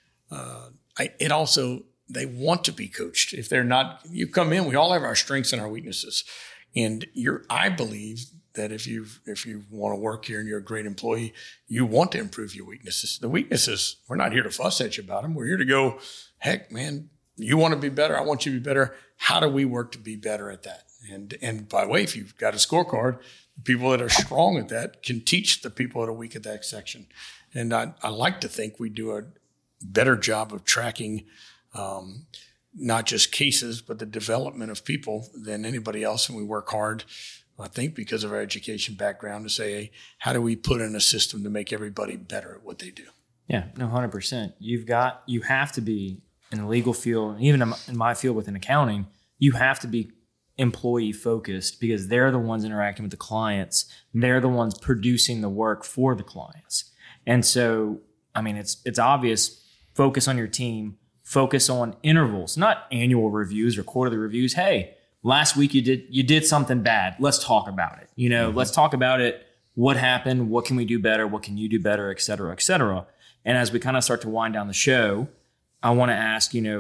uh, I, it also, they want to be coached. If they're not, you come in, we all have our strengths and our weaknesses. And you're, I believe that if you if you want to work here and you're a great employee, you want to improve your weaknesses. The weaknesses, we're not here to fuss at you about them. We're here to go, heck, man, you want to be better. I want you to be better. How do we work to be better at that? And and by the way, if you've got a scorecard, the people that are strong at that can teach the people that are weak at that section. And I, I like to think we do a better job of tracking um, not just cases, but the development of people than anybody else. And we work hard, I think, because of our education background, to say, hey, how do we put in a system to make everybody better at what they do? Yeah, no, one hundred percent. You've got, you have to be in the legal field, and even in my field within accounting, you have to be employee focused, because they're the ones interacting with the clients. They're the ones producing the work for the clients. And so, I mean, it's it's obvious, focus on your team, focus on intervals, not annual reviews or quarterly reviews. Hey, last week you did you did something bad. Let's talk about it. You know, mm-hmm. let's talk about it. What happened? What can we do better? What can you do better? Et cetera, et cetera. And as we kind of start to wind down the show, I want to ask, you know,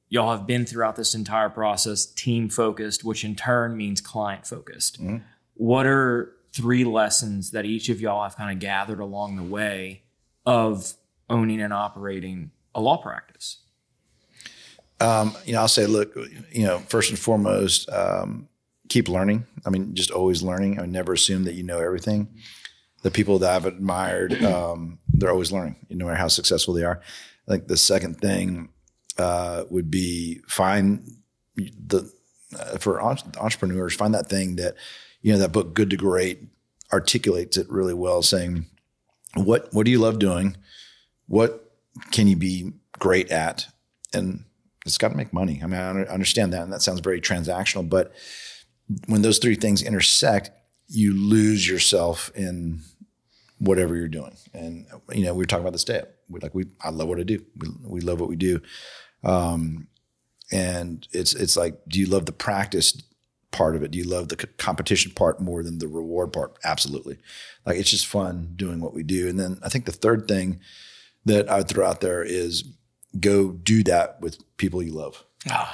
y'all have been throughout this entire process team focused, which in turn means client focused. Mm-hmm. What are three lessons that each of y'all have kind of gathered along the way of owning and operating a law practice? Um, you know, I'll say, look, you know, first and foremost, um, keep learning. I mean, just always learning. I mean, never assume that you know everything. The people that I've admired, um, they're always learning, no matter how successful they are. I think the second thing uh, would be find the uh, for entrepreneurs, find that thing that, you know, that book Good to Great articulates it really well, saying, what what do you love doing? What can you be great at? And it's got to make money. I mean, I understand that, and that sounds very transactional, but when those three things intersect, you lose yourself in whatever you're doing. And, you know, we were talking about this day. We like, we, I love what I do. We, we love what we do. Um, and it's, it's like, do you love the practice part of it? Do you love the competition part more than the reward part? Absolutely. Like, it's just fun doing what we do. And then I think the third thing that I would throw out there is go do that with people you love. Oh,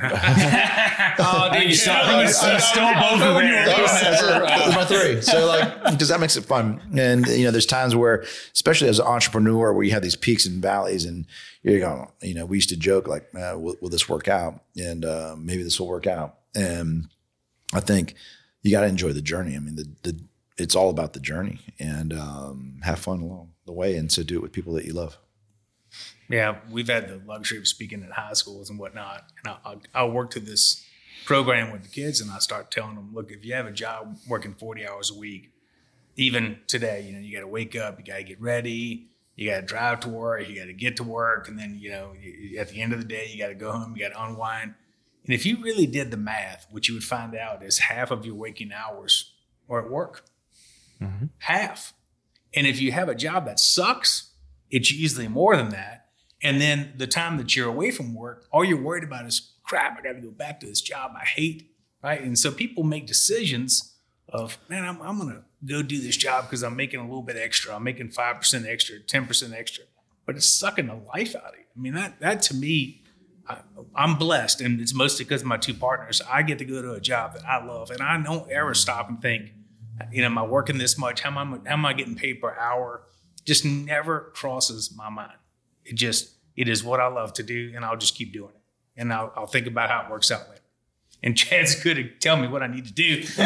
oh dude, you stole, you stole both of them. That's my three. So, like, because that makes it fun. And, you know, there's times where, especially as an entrepreneur, where you have these peaks and valleys, and you're going, you know, we used to joke like, uh, will, will this work out? And uh, maybe this will work out. And I think you got to enjoy the journey. I mean, the, the it's all about the journey, and um, have fun along the way. And so do it with people that you love. Yeah, we've had the luxury of speaking at high schools and whatnot. And I'll, I'll work through this program with the kids, and I start telling them, look, if you have a job working forty hours a week, even today, you know, you got to wake up, you got to get ready, you got to drive to work, you got to get to work. And then, you know, you, at the end of the day, you got to go home, you got to unwind. And if you really did the math, what you would find out is half of your waking hours are at work. Mm-hmm. Half. And if you have a job that sucks, it's usually more than that. And then the time that you're away from work, all you're worried about is, crap, I got to go back to this job I hate, right? And so people make decisions of, man, I'm, I'm going to go do this job because I'm making a little bit extra. I'm making five percent extra, ten percent extra. But it's sucking the life out of you. I mean, that that to me, I, I'm blessed. And it's mostly because of my two partners. I get to go to a job that I love. And I don't ever stop and think, you know, am I working this much? How am I, how am I getting paid per hour? Just never crosses my mind. It just, it is what I love to do, and I'll just keep doing it. And I'll, I'll think about how it works out later. And Chad's good at telling me what I need to do. This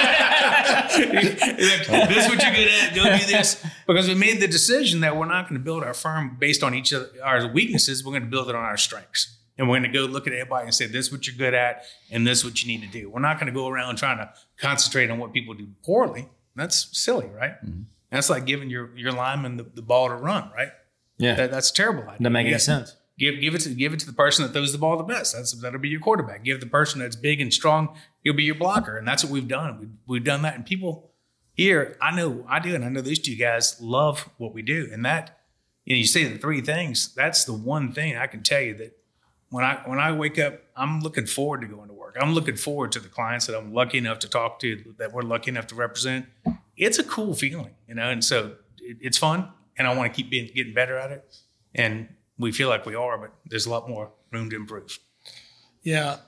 is what you're good at, go do this. Because we made the decision that we're not going to build our firm based on each of our weaknesses. We're going to build it on our strengths. And we're going to go look at everybody and say, this is what you're good at, and this is what you need to do. We're not going to go around trying to concentrate on what people do poorly. That's silly, right? Mm-hmm. That's like giving your, your lineman the, the ball to run, right? Yeah, that, that's a terrible idea. Doesn't make any sense. Give give it to give it to the person that throws the ball the best. That's that'll be your quarterback. Give the person that's big and strong, he'll be your blocker, and that's what we've done. We've, we've done that, and people here, I know I do, and I know these two guys love what we do. And that, you know, you say the three things. That's the one thing I can tell you that when I when I wake up, I'm looking forward to going to work. I'm looking forward to the clients that I'm lucky enough to talk to, that we're lucky enough to represent. It's a cool feeling, you know, and so it, it's fun, and I want to keep being, getting better at it. And we feel like we are, but there's a lot more room to improve. Yeah.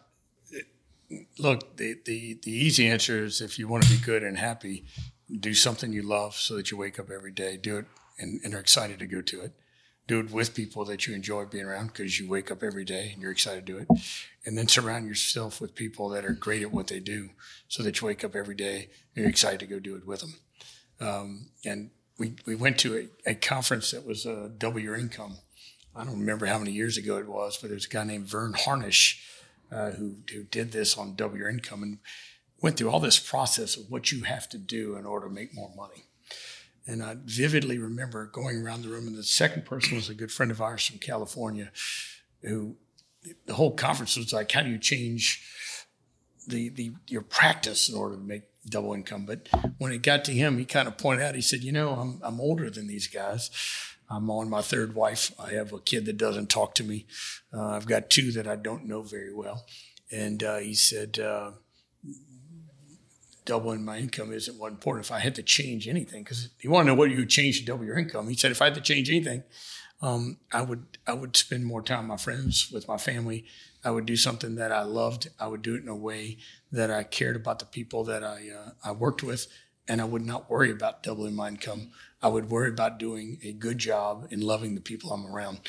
Look, the, the, the easy answer is, if you want to be good and happy, do something you love so that you wake up every day, do it and, and are excited to go to it. Do it with people that you enjoy being around because you wake up every day and you're excited to do it. And then surround yourself with people that are great at what they do so that you wake up every day and you're excited to go do it with them. Um, and we, we went to a, a conference that was uh, Double Your Income. I don't remember how many years ago it was, but there's a guy named Vern Harnish uh, who, who did this on Double Your Income and went through all this process of what you have to do in order to make more money. And I vividly remember going around the room, and the second person was a good friend of ours from California, who the whole conference was like, how do you change the, the your practice in order to make double income? But when it got to him, he kind of pointed out, he said, you know, I'm I'm older than these guys. I'm on my third wife. I have a kid that doesn't talk to me. Uh, I've got two that I don't know very well. And uh, he said, uh, doubling my income isn't what important. If I had to change anything, because you want to know what you would change to double your income. He said, if I had to change anything, Um, I would I would spend more time with my friends, with my family. I would do something that I loved. I would do it in a way that I cared about the people that I uh, I worked with, and I would not worry about doubling my income. I would worry about doing a good job and loving the people I'm around.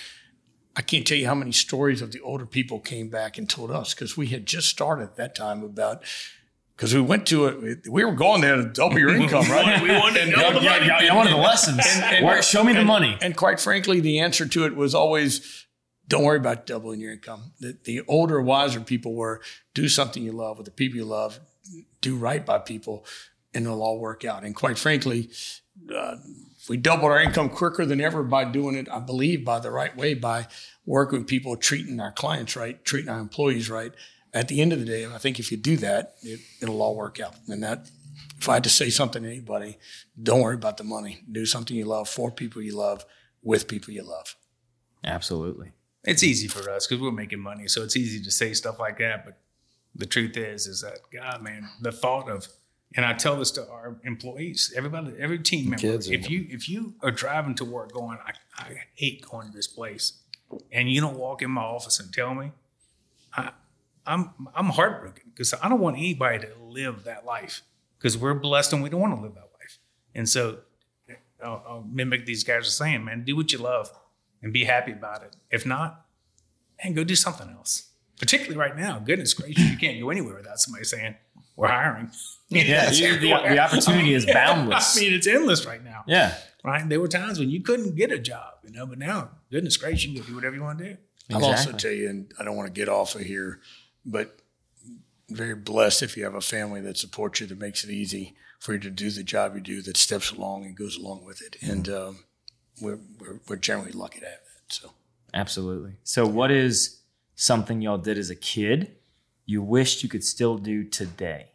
I can't tell you how many stories of the older people came back and told us, because we had just started at that time about, because we went to it, we were going there to double your income, right? We wanted to double the Yeah, money. yeah, yeah, one of the lessons. Where- show me the and- money. And quite frankly, the answer to it was always, don't worry about doubling your income. The, the older, wiser people were, do something you love with the people you love, do right by people, and it'll all work out. And quite frankly, uh, we doubled our income quicker than ever by doing it, I believe, by the right way, by working with people, treating our clients right, treating our employees right. At the end of the day, I think if you do that, it, it'll all work out. And that, if I had to say something to anybody, don't worry about the money. Do something you love for people you love with people you love. Absolutely. It's easy for us because we're making money, so it's easy to say stuff like that. But the truth is, is that God, man, the thought of, and I tell this to our employees, everybody, every team member, Kids, if you if you are driving to work going, I, I hate going to this place, and you don't walk in my office and tell me, I, I'm I'm heartbroken because I don't want anybody to live that life because we're blessed and we don't want to live that life. And so I'll, I'll mimic these guys are saying, man, do what you love and be happy about it. If not, man, go do something else. Particularly right now, goodness gracious, you can't go anywhere without somebody saying, we're hiring. Yeah, you- the, the opportunity is boundless. I mean, it's endless right now. Yeah. Right? There were times when you couldn't get a job, you know, but now, goodness gracious, you can go do whatever you want to do. I'll also Exactly. tell you, and I don't want to get off of here, but very blessed if you have a family that supports you, that makes it easy for you to do the job you do, that steps along and goes along with it. And um, we're, we're we're generally lucky to have that. So Absolutely. So, what is something y'all did as a kid you wished you could still do today?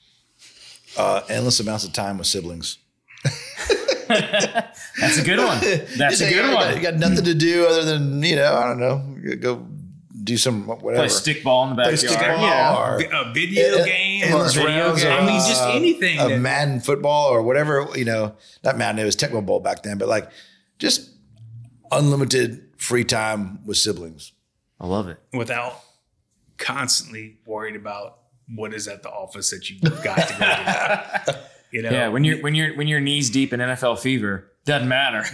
Uh, endless amounts of time with siblings. That's a good one. That's a You good got- one. You got nothing to do other than, you know, I don't know, go do some whatever. Play stickball in the Play backyard. stickball Yeah. or A video en- game. endless or video rounds game. of, I mean, just uh, anything. of that- Madden football or whatever, you know, not Madden, it was Tecmo Bowl back then, but like just unlimited free time with siblings. I love it. without constantly worried about what is at the office that you've got to go do. You know? Yeah, when you're when you're when you're knees deep in N F L fever, doesn't matter.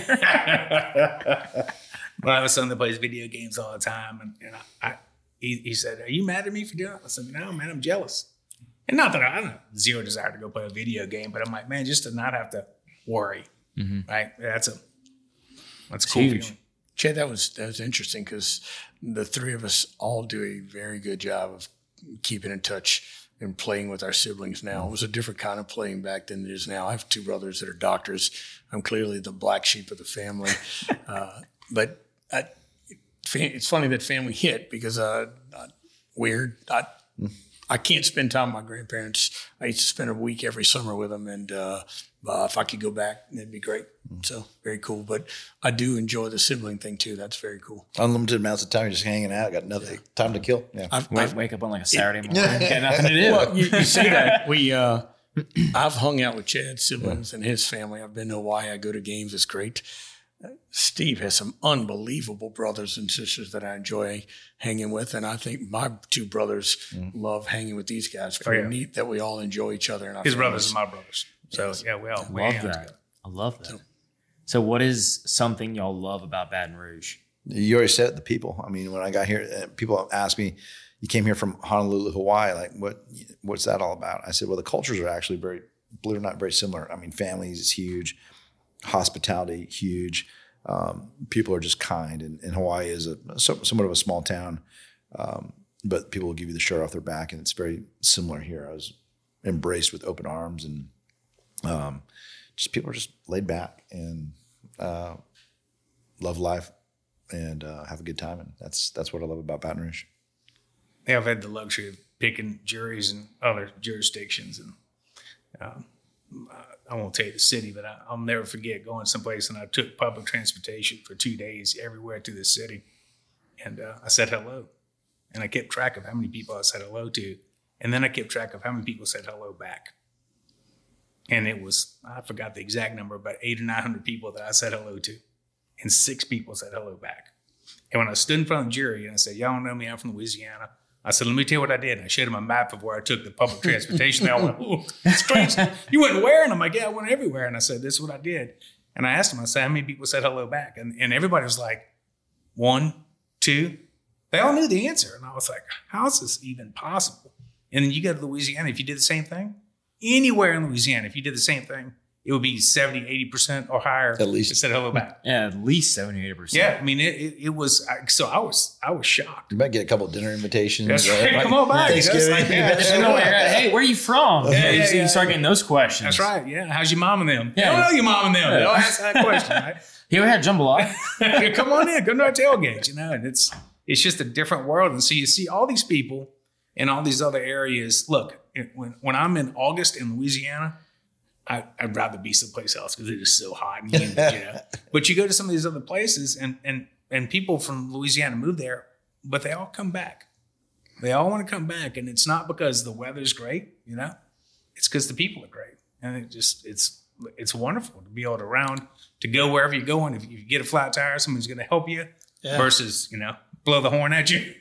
Nah. But I have a son that plays video games all the time, and, and I, I he, he said, "Are you mad at me for doing it?" I said, "No, man, I'm jealous." And not that I, I don't have zero desire to go play a video game, but I'm like, man, just to not have to worry, right? That's a that's a cool huge. feeling. Chad, that was that was interesting because the three of us all do a very good job of keeping in touch and playing with our siblings now. It was a different kind of playing back than it is now. I have two brothers that are doctors. I'm clearly the black sheep of the family. uh, but I, it's funny that family hit because uh, uh, weird. I, I can't spend time with my grandparents. I used to spend a week every summer with them, and uh, uh, if I could go back, that'd be great. So very cool. But I do enjoy the sibling thing too. That's very cool. Unlimited amounts of time, you're just hanging out, got nothing, time to kill. Yeah. I've, Wake, I've, wake up on like a Saturday morning, got nothing to do. well, you, you say that we. Uh, I've hung out with Chad's siblings and his family. I've been to Hawaii. I go to games. It's great. Steve has some unbelievable brothers and sisters that I enjoy hanging with, and I think my two brothers love hanging with these guys. Very Oh, yeah. neat that we all enjoy each other. And our His families. brothers are my brothers, so yeah, we all we love hang out that. together. I love that. So, what is something y'all love about Baton Rouge? You already said it, the people. I mean, when I got here, uh, people asked me, you came here from Honolulu, Hawaii, like what, what's that all about? I said, well, the cultures are actually very, believe it or not, very similar. I mean, families is huge, hospitality, huge. Um, people are just kind, and, and Hawaii is a so, somewhat of a small town, um, but people will give you the shirt off their back, and it's very similar here. I was embraced with open arms, and um, just people are just laid back and uh, love life and uh, have a good time, and that's that's what I love about Baton Rouge. Yeah, I've had the luxury of picking juries in other jurisdictions, and um, I won't tell you the city, but I, I'll never forget going someplace and I took public transportation for two days everywhere through the city, and uh, I said hello, and I kept track of how many people I said hello to, and then I kept track of how many people said hello back, and it was I forgot the exact number, about eight or nine hundred people that I said hello to, and six people said hello back. And when I stood in front of the jury and I said, y'all don't know me, I'm from Louisiana. I said, let me tell you what I did. And I showed them a map of where I took the public transportation. They all went, oh, that's crazy. You went where? And I'm like, yeah, I went everywhere. And I said, this is what I did. And I asked them, I said, how many people said hello back? And, and everybody was like, one, two. They all knew the answer. And I was like, how is this even possible? And then you go to Louisiana, if you did the same thing, anywhere in Louisiana, if you did the same thing, it would be seventy, eighty percent or higher. At least. That said hello back. Yeah, at least seventy, eighty percent. Yeah, I mean, it, it, it was, so I was I was shocked. You might get a couple of dinner invitations. That's uh, right. like Come on by. Thanksgiving. That's like, yeah, that's You know, right. hey, where are you from? Yeah, Yeah, you, yeah, you start yeah. getting those questions. That's right. Yeah. How's your mom and them? Yeah. Yeah. I don't know your mom and them. Yeah. They all ask that question, right? Here we had jambalaya. Come on in. Come to our tailgate, you know, and it's it's just a different world. And so you see all these people in all these other areas. Look, it, when, when I'm in August in Louisiana, I, I'd rather be someplace else because it is so hot and humid, you know. But you go to some of these other places and and and people from Louisiana move there, but they all come back. They all want to come back, and it's not because the weather's great, you know. It's because the people are great, and it just it's it's wonderful to be able to round to go wherever you're going. If you get a flat tire, someone's going to help you Yeah. versus you know blow the horn at you.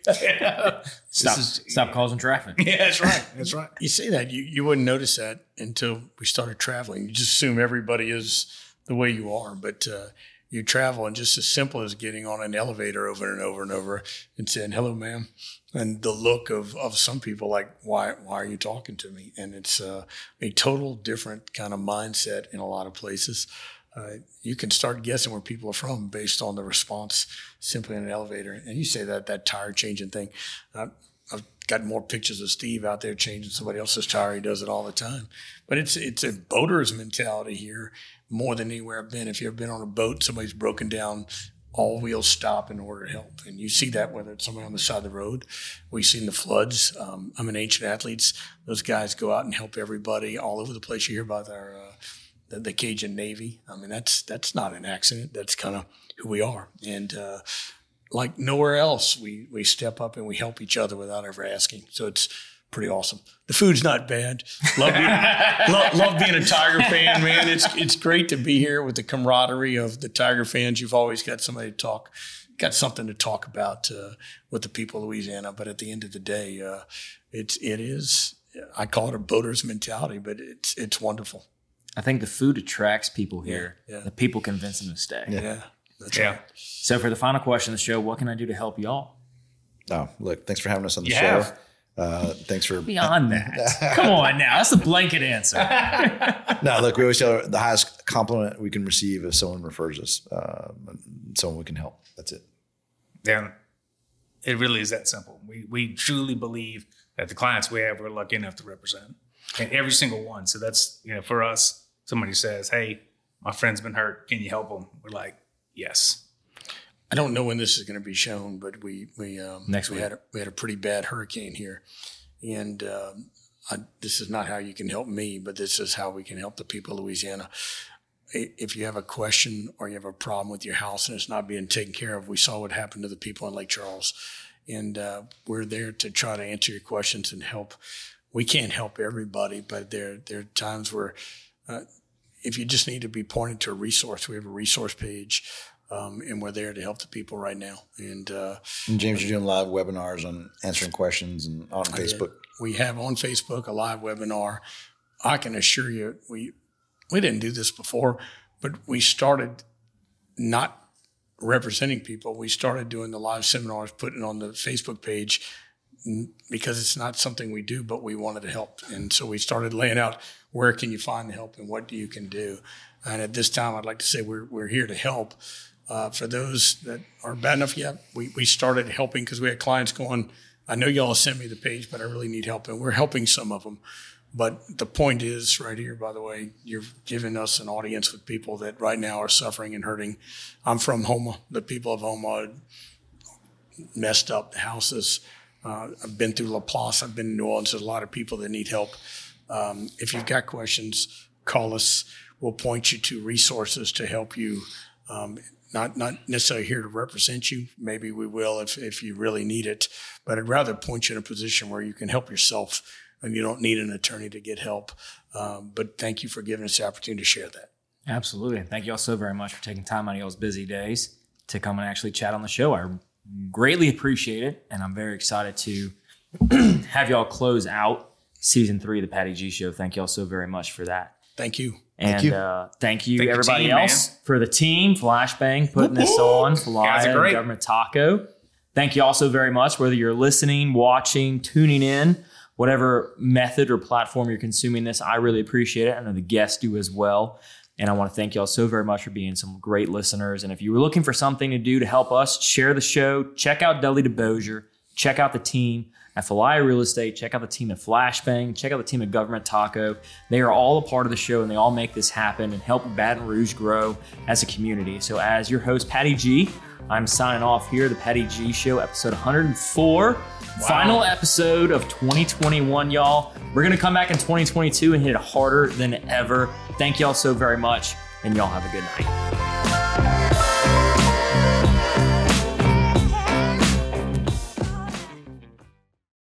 Stop, is- stop causing traffic. Yeah, that's right. That's right. You say that, you, you wouldn't notice that until we started traveling. You just assume everybody is the way you are. But uh, you travel, and just as simple as getting on an elevator over and over and over and saying, hello, ma'am. And the look of, of some people like, why why are you talking to me? And it's uh, a total different kind of mindset in a lot of places. Uh, you can start guessing where people are from based on the response simply in an elevator. And you say that, that tire changing thing. Uh, I've got more pictures of Steve out there changing somebody else's tire. He does it all the time. But it's it's a boater's mentality here more than anywhere I've been. If you've ever been on a boat, somebody's broken down, all wheels stop in order to help. And you see that whether it's somebody on the side of the road. We've seen the floods. Um, I'm an Ancient Athletes. Those guys go out and help everybody all over the place. You hear about our uh, the, the Cajun Navy. I mean, that's that's not an accident. That's kind of who we are. And uh, like nowhere else, we we step up and we help each other without ever asking. So it's pretty awesome. The food's not bad. Love being, love, love being a Tiger fan, man. It's it's great to be here with the camaraderie of the Tiger fans. You've always got somebody to talk, got something to talk about uh, with the people of Louisiana. But at the end of the day, uh, it's it is. I call it a boater's mentality, but it's it's wonderful. I think the food attracts people here. Yeah, yeah. The people convince them to stay. Yeah, that's Yeah. right. So for the final question of the show, what can I do to help y'all? Oh, look, thanks for having us on the You show. have. Uh, thanks for Beyond that. Come on now. That's a blanket answer. no. Look, we always tell the highest compliment we can receive if someone refers us, uh, someone we can help. That's it. Yeah, it really is that simple. We we truly believe that the clients we have, we're lucky enough to represent, and every single one. So that's you know, for us. Somebody says, "Hey, my friend's been hurt. Can you help him?" We're like, "Yes." I don't know when this is going to be shown, but we we um, Next we week. had a, we had a pretty bad hurricane here, and um, I, this is not how you can help me, but this is how we can help the people of Louisiana. I- If you have a question or you have a problem with your house and it's not being taken care of, we saw what happened to the people in Lake Charles, and uh, we're there to try to answer your questions and help. We can't help everybody, but there there are times where uh, if you just need to be pointed to a resource, we have a resource page. Um, and we're there to help the people right now. And uh, And James, you're doing live webinars on answering questions and on Facebook. we have on Facebook a live webinar. I can assure you, we we didn't do this before, but we started not representing people. We started doing the live seminars, putting on the Facebook page n- because it's not something we do, but we wanted to help. And so we started laying out where can you find the help and what you can do. And at this time, I'd like to say we're we're here to help. Uh, for those that are bad enough, yeah, we, we started helping because we had clients going, I know y'all sent me the page, but I really need help. And we're helping some of them. But the point is right here, by the way, you're giving us an audience with people that right now are suffering and hurting. I'm from Houma. The people of Houma are messed up. The houses. Uh, I've been through Laplace. I've been in New Orleans. There's a lot of people that need help. Um, if you've got questions, call us. We'll point you to resources to help you. Um, Not not necessarily here to represent you. Maybe we will if, if you really need it. But I'd rather point you in a position where you can help yourself and you don't need an attorney to get help. Um, but thank you for giving us the opportunity to share that. Absolutely. Thank you all so very much for taking time out of y'all's busy days to come and actually chat on the show. I greatly appreciate it, and I'm very excited to have y'all close out season three of the Patty G Show. Thank y'all so very much for that. Thank you. And Thank you, uh, thank you Thank the everybody team, else man. for the team, Flashbang, putting this on, Guys are Falaya, great. Government Taco. Thank you all so very much, whether you're listening, watching, tuning in, whatever method or platform you're consuming this. I really appreciate it. I know the guests do as well. And I want to thank you all so very much for being some great listeners. And if you were looking for something to do to help us share the show, check out Dudley DeBosier, check out the team at Falaya Real Estate, check out the team at Flashbang, check out the team at Government Taco. They are all a part of the show, and they all make this happen and help Baton Rouge grow as a community. So as your host, Patty G, I'm signing off here, the Patty G Show, episode one hundred four. Wow. Final episode of twenty twenty-one, y'all. We're going to come back in twenty twenty-two and hit it harder than ever. Thank y'all so very much, and y'all have a good night.